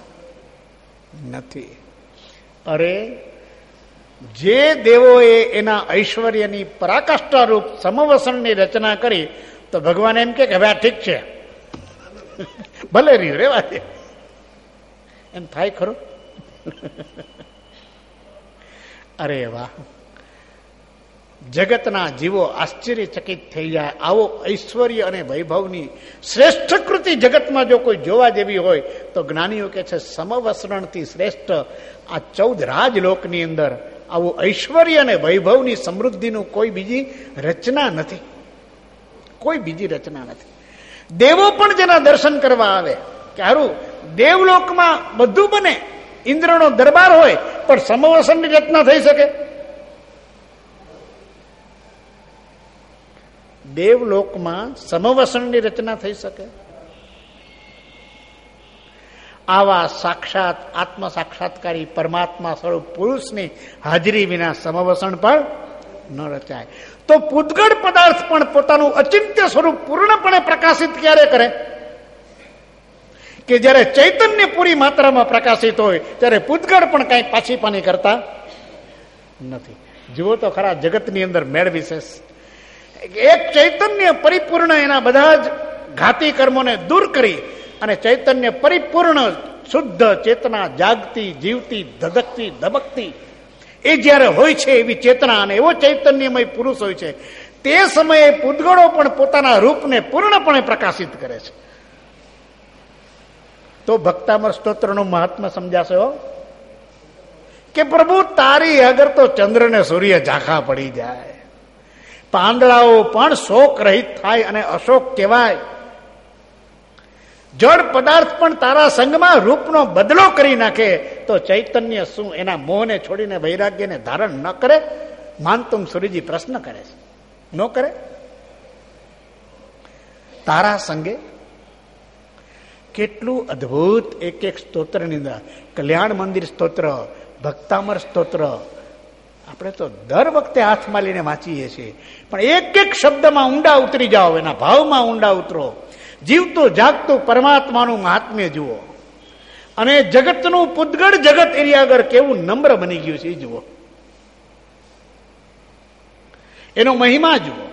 નથી. અરે જે દેવોએ એના ઐશ્વર્યની પરાકાષ્ઠા રૂપ સમવસનની રચના કરી તો ભગવાન એમ કે હવે આ ઠીક છે, ભલે રહ્યું રેવા દે, એમ થાય ખરું? અરે વાહ, જગતના જીવો આશ્ચર્યચકિત થઈ જાય. આવો ઐશ્વર્ય અને વૈભવની શ્રેષ્ઠ કૃતિ જગતમાં જો કોઈ જોવા જેવી હોય તો જ્ઞાનીઓ કે છે સમવસરણથી શ્રેષ્ઠ આ ચૌદ રાજલોકની અંદર આવું ઐશ્વર્ય અને વૈભવની સમૃદ્ધિનું કોઈ બીજી રચના નથી, કોઈ બીજી રચના નથી. દેવો પણ જેના દર્શન કરવા આવે કે હારું દેવલોકમાં બધું બને, ઇન્દ્રનો દરબાર હોય પણ સમવસનની રચના થઈ શકે? દેવલોકમાં સમવસનની રચના થઈ શકે? આવા સાક્ષાત આત્મ સાક્ષાત્કારી પરમાત્મા સ્વરૂપ પુરુષની હાજરી વિના સમવસન પણ ન રચાય. તો પૂતગળ પદાર્થ પણ પોતાનું અચિંત્ય સ્વરૂપ પૂર્ણપણે પ્રકાશિત ક્યારે કરે? કે જયારે ચૈતન્ય પૂરી માત્રામાં પ્રકાશિત હોય ત્યારે પૂતગળ પણ કઈ પાછી પાની કરતા નથી. જુઓ તો ખરા જગતની અંદર મેળ વિશેષ. એક ચૈતન્ય પરિપૂર્ણ એના બધા જ ઘાતી કર્મોને દૂર કરી અને ચૈતન્ય પરિપૂર્ણ શુદ્ધ ચેતના જાગતી જીવતી ધધકતી ધબકતી એ જયારે હોય છે એવી ચેતના અને એવો ચૈતન્યમય પુરુષ હોય છે, તે સમયે પૂતગળો પણ પોતાના રૂપને પૂર્ણપણે પ્રકાશિત કરે છે. તો ભક્તામર સ્તોત્રનું મહાત્મા સમજાશે કે પ્રભુ તારી આગળ તો ચંદ્ર ને સૂર્ય ઝાંખા પડી જાય, પાંદડાઓ પણ શોક રહિત થાય અને અશોક કહેવાય. જળ પદાર્થ પણ તારા સંગમાં રૂપનો બદલો કરી નાખે તો ચૈતન્ય શું એના મોહને છોડીને વૈરાગ્યને ધારણ ન કરે? માનતુમ સૂર્યજી પ્રશ્ન કરે છે. ન કરે? તારા સંગે કેટલું અદભુત એક એક સ્તોત્રની અંદર, કલ્યાણ મંદિર સ્તોત્ર, ભક્તામર સ્તોત્ર આપણે તો દર વખતે હાથમાં લઈને વાંચીએ છીએ, પણ એક એક શબ્દમાં ઊંડા ઉતરી જાઓ, એના ભાવમાં ઊંડા ઉતરો, જીવતું જાગતું પરમાત્માનું મહાત્મ્ય જુઓ. અને જગતનું પૂતગળ જગત એની આગળ કેવું નમ્ર બની ગયું છે એ જુઓ, એનો મહિમા જુઓ.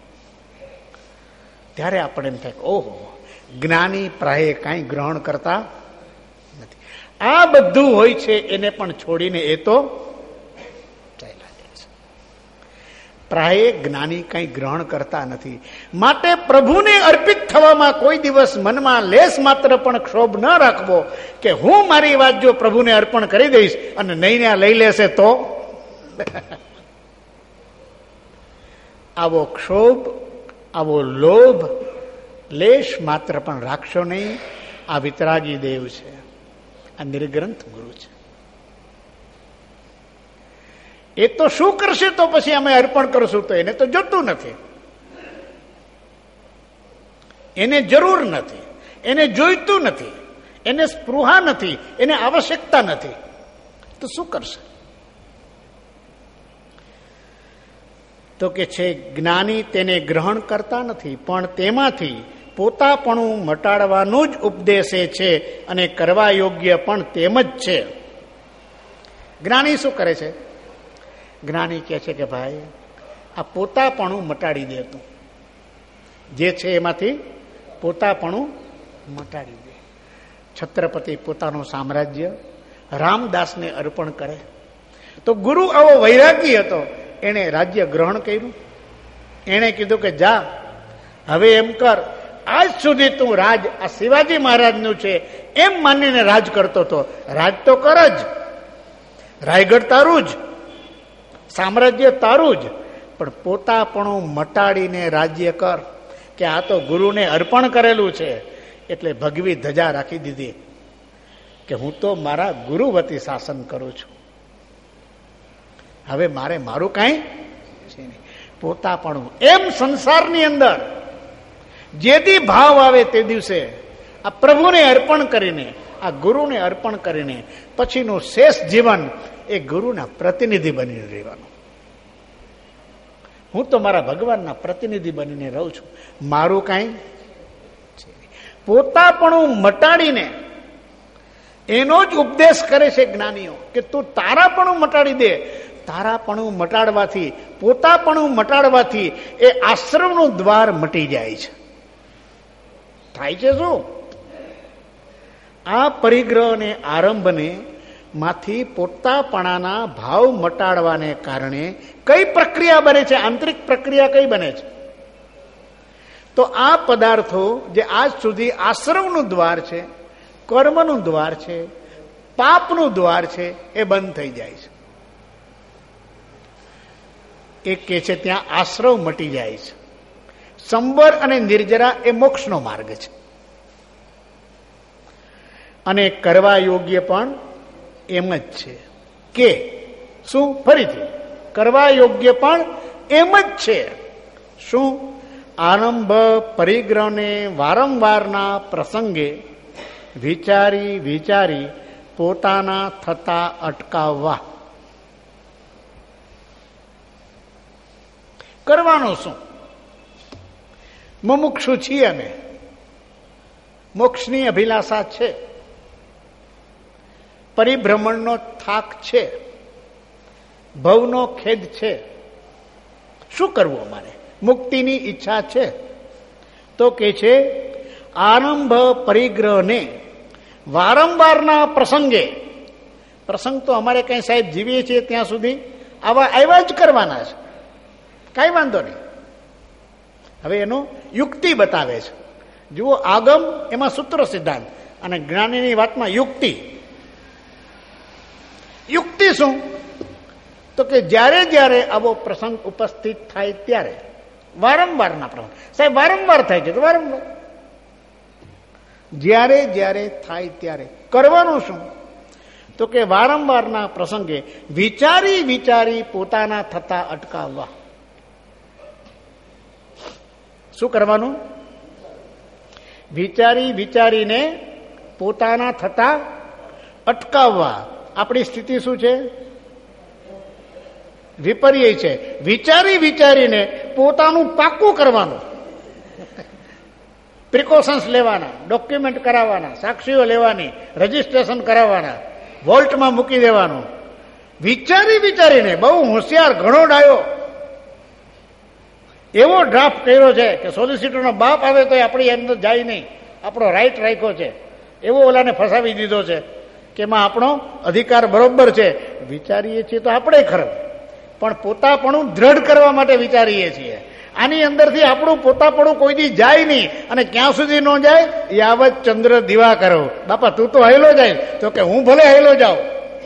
ત્યારે આપણે એમ થાય ઓહો, જ્ઞાની પ્રાય કાંઈ ગ્રહણ કરતા નથી. આ બધું હોય છે એને પણ છોડીને એ તો ચાલ્યા જાય છે. પ્રાય જ્ઞાની કંઈ ગ્રહણ કરતા નથી. માટે પ્રભુને અર્પિત થવામાં કોઈ દિવસ મનમાં લેશ માત્ર પણ ક્ષોભ ન રાખવો કે હું મારી વાત જો પ્રભુને અર્પણ કરી દઈશ અને નહીં ને લઈ લેશે તો. આવો ક્ષોભ, આવો લોભ લેશ માત્ર પણ રાખશો નહીં. આ વિતરાગી દેવ છે, આ નિર્ગ્રંથ ગુરુ છે. એ તો શું કરશે તો પછી અમે અર્પણ કરશું તો એને તો જોતું નથી, એને જરૂર નથી, એને જોઈતું નથી, એને સ્પૃહા નથી, એને આવશ્યકતા નથી, તો શું કરશે? તો કે છે જ્ઞાની તેને ગ્રહણ કરતા નથી, પણ તેમાંથી પોતાપણું મટાડવાનું જ ઉપદેશે છે અને કરવા યોગ્ય પણ તેમ જ છે. જ્ઞાની શું કરે છે? જ્ઞાની કહે છે કે ભાઈ આ પોતાપણું મટાડી દે, તું જે છે એમાંથી પોતાપણું મટાડી દે. છત્રપતિ પોતાનું સામ્રાજ્ય રામદાસને અર્પણ કરે તો ગુરુ આવો વૈરાગી હતો, એણે રાજ્ય ગ્રહણ કર્યું. એણે કીધું કે જા હવે એમ કર, આજ સુધી તું રાજ આ શિવાજી મહારાજનું છે એમ માનીને રાજ કરતો હતો, રાજ તો કર જ, રાયગઢ તારું જ, સામ્રાજ્ય તારું જ, પણ પોતાપણું મટાડીને રાજ્ય કર. કે આ તો ગુરુને અર્પણ કરેલું છે એટલે ભગવી ધજા રાખી દીધી કે હું તો મારા ગુરુ વતી શાસન કરું છું, હવે મારે મારું કાંઈ છે નહીં. પોતાપણું એમ સંસારની અંદર જેથી ભાવ આવે તે દિવસે આ પ્રભુને અર્પણ કરીને, આ ગુરુને અર્પણ કરીને પછીનું શેષ જીવન એ ગુરુના પ્રતિનિધિ બનીને રહેવાનું. હું તો મારા ભગવાનના પ્રતિનિધિ બનીને રહું છું, મારું કાંઈ છે નહીં. પોતાપણું મટાડીને એનો જ ઉપદેશ કરે છે જ્ઞાનીઓ કે તું તારાપણું મટાડી દે. તારાપણું મટાડવાથી, પોતાપણું મટાડવાથી એ આશ્રમનું દ્વાર મટી જાય છે. થાય છે શું? આ પરિગ્રહ અને આરંભને માંથી પોતાપણાના ભાવ મટાડવાને કારણે કઈ પ્રક્રિયા બને છે? આંતરિક પ્રક્રિયા કઈ બને છે? તો આ પદાર્થો જે આજ સુધી આશ્રમનું દ્વાર છે, કર્મનું દ્વાર છે, પાપનું દ્વાર છે, એ બંધ થઈ જાય છે. એક કે છે ત્યાં આશ્રવ મટી જાય છે. સંવર અને નિર્જરા એ મોક્ષનો માર્ગ છે, અને કરવા યોગ્ય પણ એમ જ છે. કે શું? ફરીથી કરવા યોગ્ય પણ એમ જ છે. શું? આરંભ પરિગ્રહને વારંવારના પ્રસંગે વિચારી વિચારી પોતાના થતા અટકાવવા. કરવાનું શું? મુમુક્ષુ છીએ અમે, મોક્ષની અભિલાષા છે, પરિભ્રમણનો થાક છે, ભવનો ખેદ છે. શું કરવું અમારે? મુક્તિની ઈચ્છા છે. તો કે છે આરંભ પરિગ્રહને વારંવારના પ્રસંગે. પ્રસંગ તો અમારે કઈ સાહેબ જીવીએ છીએ ત્યાં સુધી આવા આવ્યા જ કરવાના છે, કઈ વાંધો નહીં. હવે એનો યુક્તિ બતાવે છે. જુઓ, આગમ એમાં સૂત્ર સિદ્ધાંત અને જ્ઞાનીની વાતમાં યુક્તિ. યુક્તિ શું? તો કે જ્યારે જ્યારે આવો પ્રસંગ ઉપસ્થિત થાય ત્યારે વારંવારના પ્રસંગ. સાહેબ વારંવાર થાય છે તો વારંવાર, જ્યારે જ્યારે થાય ત્યારે કરવાનું શું? તો કે વારંવારના પ્રસંગે વિચારી વિચારી પોતાના થતા અટકાવવા. શું કરવાનું? વિચારી વિચારીને પોતાના થતા અટકાવવા. આપણી સ્થિતિ શું છે? વિપર્ય છે. વિચારી વિચારીને પોતાનું પાકું કરવાનું. પ્રિકોશન્સ લેવાના, ડોક્યુમેન્ટ કરાવવાના, સાક્ષીઓ લેવાની, રજીસ્ટ્રેશન કરાવવાના, વોલ્ટમાં મૂકી દેવાનું. વિચારી વિચારીને બહુ હોશિયાર, ઘણો ડાયો એવો ડ્રાફ્ટ કર્યો છે કે સોલિસિટરનો બાપ આવે તો આપણી અંદર જાય નહીં, આપણો રાઈટ રાખ્યો છે, એવો ઓલાને ફસાવી દીધો છે કે એમાં આપણો અધિકાર બરોબર છે. વિચારીએ છીએ તો આપણે ખરું, પણ પોતાપણું દ્રઢ કરવા માટે વિચારીએ છીએ. આની અંદરથી આપણું પોતાપણું કોઈ દી જાય નહીં. અને ક્યાં સુધી ન જાય? યાવત ચંદ્ર દીવા કરો. બાપા તું તો હેલો જાય, તો કે હું ભલે હેલો જાઉં,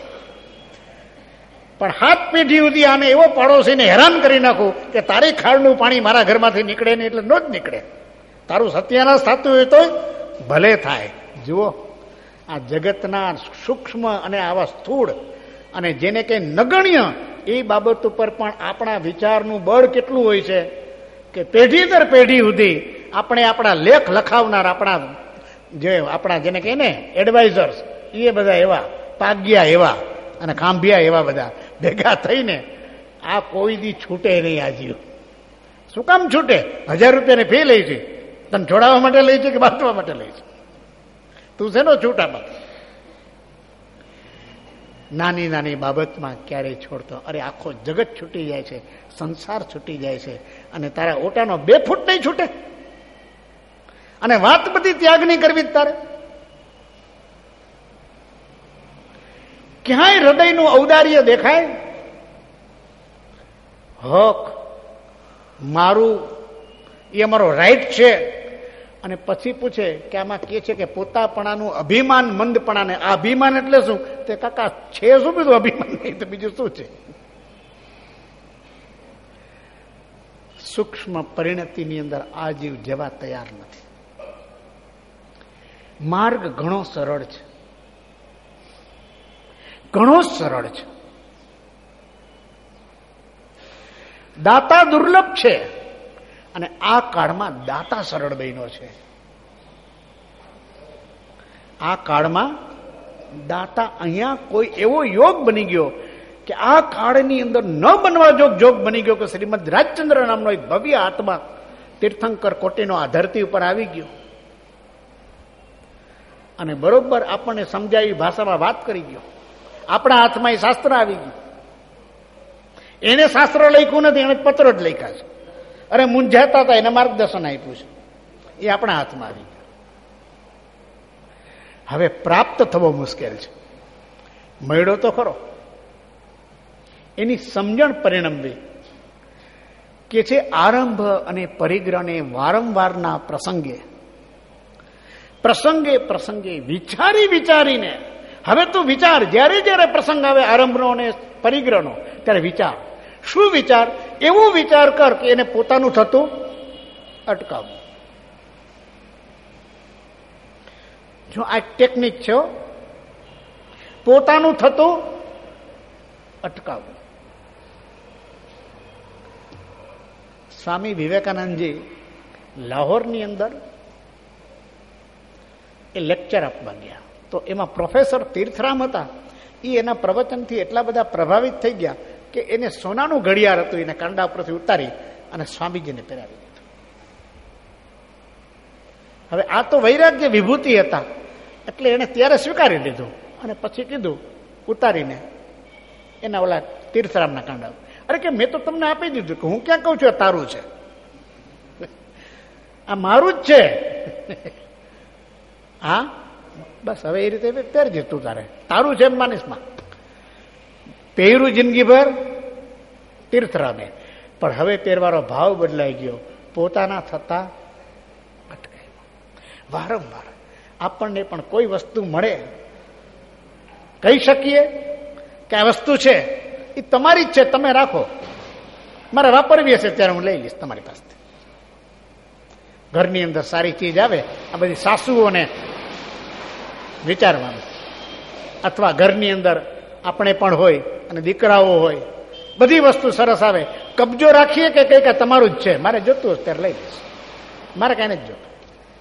પણ હાથ પેઢી સુધી આને એવો પાડોશીને હેરાન કરી નાખું કે તારી ખાડનું પાણી મારા ઘરમાંથી નીકળે નહીં એટલે નો જ નીકળે. તારું સત્યાનાશ થતું હોય તો ભલે થાય. જુઓ, આ જગતના સૂક્ષ્મ અને આવા સ્થૂળ અને જેને કંઈ નગણ્ય એ બાબત ઉપર પણ આપણા વિચારનું બળ કેટલું હોય છે કે પેઢી દર પેઢી સુધી આપણે આપણા લેખ લખાવનાર, આપણા જે આપણા જેને કહે ને એડવાઇઝર્સ, એ બધા એવા પાગ્યા એવા અને ખાંભિયા એવા બધા ભેગા થઈને આ કોઈ દી છૂટે નહીં. આ જીવ શું કામ છૂટે? હજાર રૂપિયાની ફી લઈ છે, તને છોડાવવા માટે લઈ છે કે બાંધવા માટે લઈ છે? તું છે નો છૂટામાં? નાની નાની બાબતમાં ક્યારેય છોડતો? અરે આખો જગત છૂટી જાય છે, સંસાર છૂટી જાય છે, અને તારા ઓટાનો બે ફૂટ નહીં છૂટે? અને વાત બધી ત્યાગની કરવી જ તારે? ક્યાંય હૃદયનું ઔદાર્ય દેખાય? હક મારું, એ અમારો રાઈટ છે. અને પછી પૂછે કે આમાં કે છે કે પોતાપણાનું અભિમાન મંદપણાને. આ અભિમાન એટલે શું? તે કાકા છે શું બીજું અભિમાન? નહીં તો બીજું શું છે? સૂક્ષ્મ પરિણતિની અંદર આ જીવ જવા તૈયાર નથી. માર્ગ ઘણો સરળ છે, ઘણો સરળ છે. દાતા દુર્લભ છે, અને આ કાળમાં દાતા સરળ બન્યો છે. આ કાળમાં દાતા અહીંયા કોઈ એવો યોગ બની ગયો કે આ કાળની અંદર ન બનવા જોગ જોગ બની ગયો કે શ્રીમદ રાજચંદ્ર નામનો એક ભવ્ય આત્મા તીર્થંકર કોટીનો આ ધરતી ઉપર આવી ગયો અને બરોબર આપણને સમજાવી ભાષામાં વાત કરી ગયો. આપણા હાથમાં એ શાસ્ત્ર આવી ગયું. એને શાસ્ત્ર લખ્યું નથી, એને પત્રો જ લખ્યા છે. અરે મૂંઝાતા હતા, એને માર્ગદર્શન આપ્યું છે. એ આપણા હાથમાં આવી ગયું. હવે પ્રાપ્ત થવો મુશ્કેલ છે. મળ્યો તો ખરો. એની સમજણ પરિણમવી કે છે આરંભ અને પરિગ્રહને વારંવારના પ્રસંગે પ્રસંગે પ્રસંગે વિચારી વિચારીને. હવે તું વિચાર, જ્યારે જ્યારે પ્રસંગ આવે આરંભનો અને પરિગ્રહનો, ત્યારે વિચાર. શું વિચાર? એવું વિચાર કર કે એને પોતાનું થતું અટકાવવું. જો આ ટેકનિક છે, પોતાનું થતું અટકાવવું. સ્વામી વિવેકાનંદજી લાહોરની અંદર એ લેક્ચર આપવા ગયા, તો એમાં પ્રોફેસર તીર્થરામ હતા. એ એના પ્રવચનથી એટલા બધા પ્રભાવિત થઈ ગયા કે એને સોનાનું ઘડિયાળ હતું, એને કાંડા ઉપરથી ઉતારી અને સ્વામીજીને પહેરાવી દીધું. હવે આ તો વૈરાગ્ય વિભૂતિ હતા, એટલે એને ત્યારે સ્વીકારી લીધું અને પછી કીધું ઉતારીને એના ઓલા તીર્થરામના કાંડા. અરે કે મેં તો તમને આપી દીધું, કે હું ક્યાં કહું છું તારું છે, આ મારું જ છે. હા બસ હવે એ રીતે પહેરજે તું, તારે તારું છે એમ માનીશમાં. પહેર્યું જિંદગીભર તીર્થરામે, પણ હવે પહેરવાનો ભાવ બદલાઈ ગયો, પોતાના થતા અટકાય. વારંવાર આપણને પણ કોઈ વસ્તુ મળે, કહી શકીએ કે આ વસ્તુ છે એ તમારી જ છે, તમે રાખો, મારે વાપરવી હશે ત્યારે હું લઈ લઈશ તમારી પાસેથી. ઘરની અંદર સારી ચીજ આવે, આ બધી સાસુઓને વિચારવાનું, અથવા ઘરની અંદર આપણે પણ હોય અને દીકરાઓ હોય, બધી વસ્તુ સરસ આવે, કબજો રાખીએ કે કઈ કે તમારું જ છે, મારે જોતું હશે ત્યારે લઈ લઈશ, મારે કઈ નથી જોતું.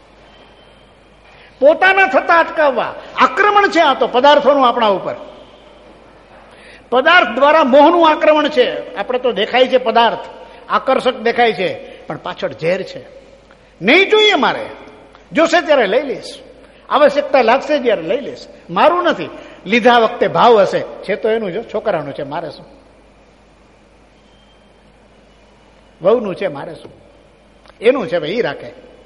પોતાના થતા અટકાવવા. આક્રમણ છે આ તો પદાર્થોનું આપણા ઉપર. પદાર્થ દ્વારા મોહનું આક્રમણ છે. આપણે તો દેખાય છે પદાર્થ આકર્ષક દેખાય છે, પણ પાછળ ઝેર છે. નહીં જોઈએ મારે. જોશે ત્યારે લઈ લઈશ, આવશ્યકતા લાગશે જ્યારે લઈ લઈશ. મારું નથી. લીધા વખતે ભાવ હશે, છે તો એનું, જો છોકરાનું છે મારે શું, વહુનું છે મારે શું, એનું છે ભાઈ, એ રાખે.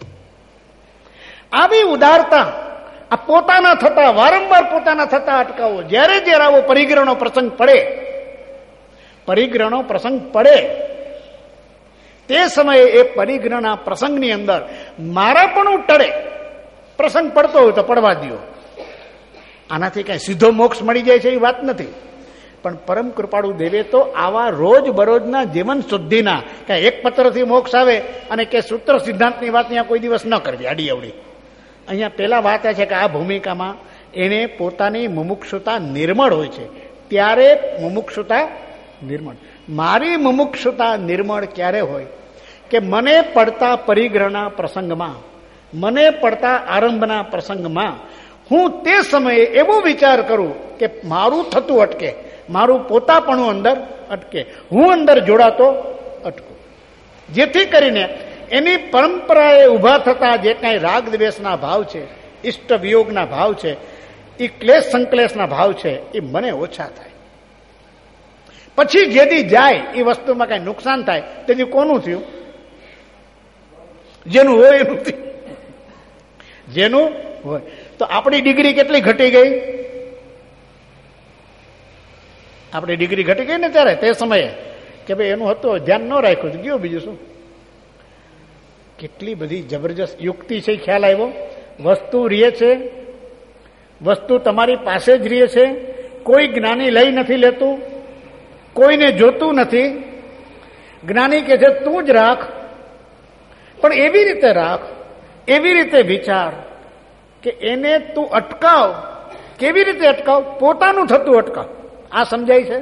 આવી ઉદારતા, આ પોતાના થતા, વારંવાર પોતાના થતા અટકાવો. જ્યારે જ્યારે આવો પરિગ્રહનો પ્રસંગ પડે, પરિગ્રહનો પ્રસંગ પડે તે સમયે એ પરિગ્રહના પ્રસંગની અંદર મારા પણ ટળે. પ્રસંગ પડતો હોય તો પડવા દો. આનાથી કઈ સીધો મોક્ષ મળી જાય છે એ વાત નથી, પણ પરમ કૃપાળુ દેવે તો આવા રોજ બરોજના જીવન શુદ્ધિના કે એક પત્રથી મોક્ષ આવે અને કે સૂત્ર સિદ્ધાંતની વાત અહીંયા કોઈ દિવસ ન કરવી આડી અવડી. અહીંયા પેલા વાત એ છે કે આ ભૂમિકામાં એને પોતાની મુમુક્ષુતા નિર્મળ હોય છે, ત્યારે મુમુક્ષુતા નિર્મળ. મારી મુમુક્ષુતા નિર્મળ ક્યારે હોય કે મને પડતા પરિગ્રહના પ્રસંગમાં, મને પડતા આરંભના પ્રસંગમાં હું તે સમયે એવો વિચાર કરું કે મારું થતું અટકે, મારું પોતાપણું અંદર અટકે, હું અંદર જોડાતો અટકું. જેથી કરીને એની પરંપરાએ ઉભા થતા જે કાંઈ રાગ દ્વેષના ભાવ છે, ઇષ્ટ વિયોગના ભાવ છે, એ ક્લેશ સંકલેશના ભાવ છે, એ મને ઓછા થાય. પછી જેથી જાય એ વસ્તુમાં કઈ નુકસાન થાય તેથી કોનું થયું? જેનું હોય એનું થયું. જેનું હોય. તો આપણી ડિગ્રી કેટલી ઘટી ગઈ? આપણી ડિગ્રી ઘટી ગઈ ને ત્યારે તે સમયે કે ભાઈ એનું હતું, ધ્યાન ન રાખ્યું તો ગયો, બીજું શું. કેટલી બધી જબરજસ્ત યુક્તિ છે, ખ્યાલ આવ્યો. વસ્તુ રીએ છે, વસ્તુ તમારી પાસે જ રીએ છે, કોઈ જ્ઞાની લઈ નથી લેતું, કોઈને જોતું નથી. જ્ઞાની કે છે તું જ રાખ, પણ એવી રીતે રાખ, એવી રીતે વિચાર કે એને તું અટકાવ. કેવી રીતે અટકાવ? પોતાનું થતું અટકાવ. આ સમજાય છે?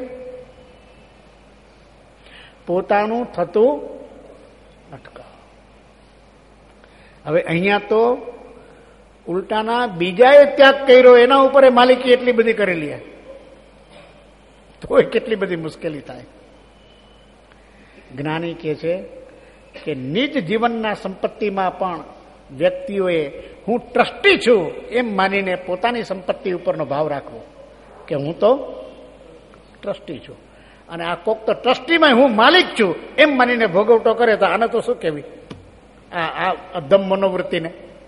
પોતાનું થતું અટકાવ. હવે અહીંયા તો ઉલટાના બીજાએ ત્યાગ કર્યો, એના ઉપર માલિકી એટલી બધી કરેલી, તોય કેટલી બધી મુશ્કેલી થાય. જ્ઞાની કહે છે કે નિજ જીવનના સંપત્તિમાં પણ વ્યક્તિઓએ હું ટ્રસ્ટી છું એમ માનીને પોતાની સંપત્તિ ઉપરનો ભાવ રાખવો કે હું તો ટ્રસ્ટી છું, અને આ કોક તો ટ્રસ્ટીમાં હું માલિક છું એમ માનીને ભોગવટો કરે તો આને તો શું કહેવી? આ આ અધમ મનોવૃત્તિને.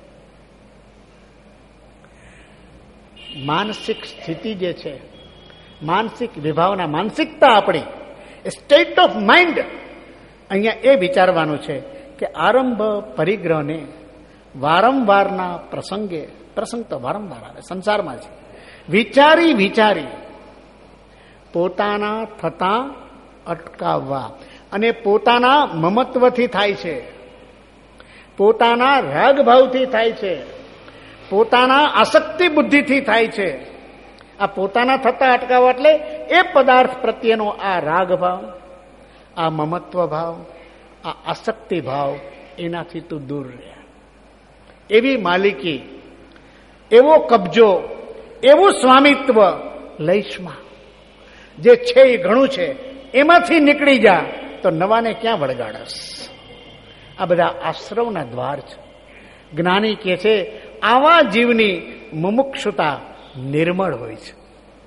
માનસિક સ્થિતિ જે છે, માનસિક વિભાવના, માનસિકતા આપણી, સ્ટેટ ઓફ માઇન્ડ, અહીંયા એ વિચારવાનું છે કે આરંભ પરિગ્રહને વારંવારના પ્રસંગે, પ્રસંગ તો વારંવાર આવે સંસારમાં છે, વિચારી વિચારી પોતાના થતા અટકાવવા. અને પોતાના મમત્વથી થાય છે, પોતાના રાગભાવથી થાય છે, પોતાના આસક્તિ બુદ્ધિથી થાય છે. આ પોતાના થતા અટકાવવા એટલે એ પદાર્થ પ્રત્યેનો આ રાગ ભાવ, આ મમત્વ ભાવ, આ આસક્તિ ભાવ, એનાથી તું દૂર રહે. એવી માલિકી, એવો કબજો, એવું સ્વામિત્વ લઈશમાં જે છે એ ઘણું છે, એમાંથી નીકળી જા તો નવાને ક્યાં વળગાડસ? આ બધા આશ્રવના દ્વાર છે. જ્ઞાની કહે છે આવા જીવની મુમુક્ષુતા નિર્મળ હોય છે.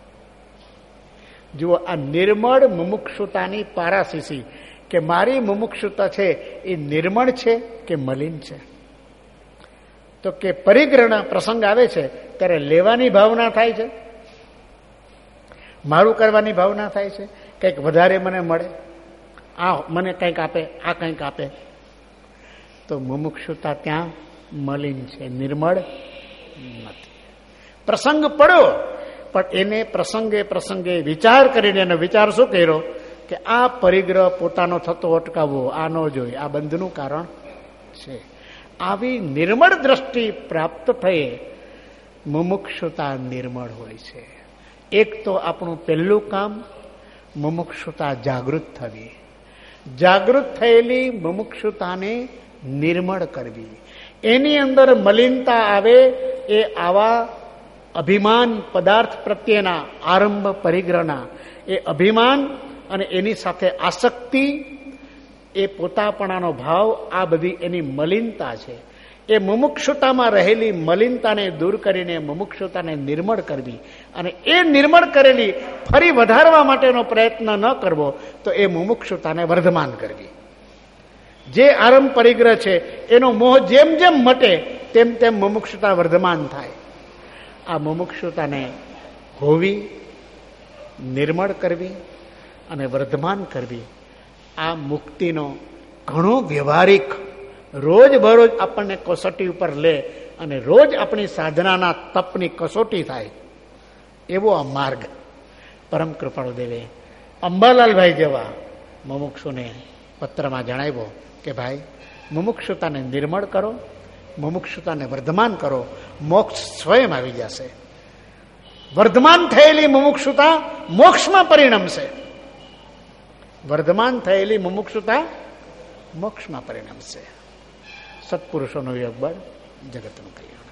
જુઓ, આ નિર્મળ મુમુક્ષુતાની પારાશીસી કે મારી મુમુક્ષુતા છે એ નિર્મળ છે કે મલિન છે? તો કે પરિગ્રહના પ્રસંગ આવે છે ત્યારે લેવાની ભાવના થાય છે, મારું કરવાની ભાવના થાય છે, કંઈક વધારે મને મળે, આ મને કંઈક આપે, આ કંઈક આપે. તો મુમુક્ષુતા ત્યાં મલિન છે, નિર્મળ નથી. પ્રસંગ પડ્યો પણ એને પ્રસંગે પ્રસંગે વિચાર કરીને એનો વિચાર શું કર્યો કે આ પરિગ્રહ પોતાનો થતો અટકાવવો, આ ન જોઈએ, આ બંધનું કારણ છે. આવી નિર્મળ દ્રષ્ટિ પ્રાપ્ત થયે મુમુક્ષુતા નિર્મળ હોય છે. એક તો આપણું પહેલું કામ મુમુક્ષુતા જાગૃત થવી, જાગૃત થયેલી મુમુક્ષુતાને નિર્મળ કરવી. એની અંદર મલિનતા આવે એ આવા અભિમાન પદાર્થ પ્રત્યેના આરંભ પરિગ્રહના એ અભિમાન અને એની સાથે આસક્તિ, એ પોતાપણાનો ભાવ, આ બધી એની મલિનતા છે. એ મુમુક્ષુતામાં રહેલી મલિનતાને દૂર કરીને મુમુક્ષુતાને નિર્મળ કરવી, અને એ નિર્મળ કરેલી ફરી વધારવા માટેનો પ્રયત્ન ન કરવો, તો એ મુમુક્ષુતાને વર્ધમાન કરવી. જે આરંભ પરિગ્રહ છે એનો મોહ જેમ જેમ મટે તેમ તેમ મુમુક્ષુતા વર્ધમાન થાય. આ મુમુક્ષુતાને હોવી, નિર્મળ કરવી અને વર્ધમાન કરવી, આ મુક્તિનો ઘણો વ્યવહારિક, રોજ બરોજ આપણને કસોટી ઉપર લે અને રોજ આપણી સાધનાના તપની કસોટી થાય એવો આ માર્ગ પરમ કૃપાળુ દેવે અંબાલાલભાઈ જેવા મુમુક્ષુને પત્રમાં જણાવ્યો કે ભાઈ, મુમુક્ષુતાને નિર્મળ કરો, મુમુક્ષુતાને વર્ધમાન કરો, મોક્ષ સ્વયં આવી જશે. વર્ધમાન થયેલી મુમુક્ષુતા મોક્ષમાં પરિણમશે. વર્ધમાન થયેલી મુમુક્ષુતા મોક્ષમાં પરિણમશે. સત્પુરુષોનો યોગ બળ, જગતનું કલ્યાણ.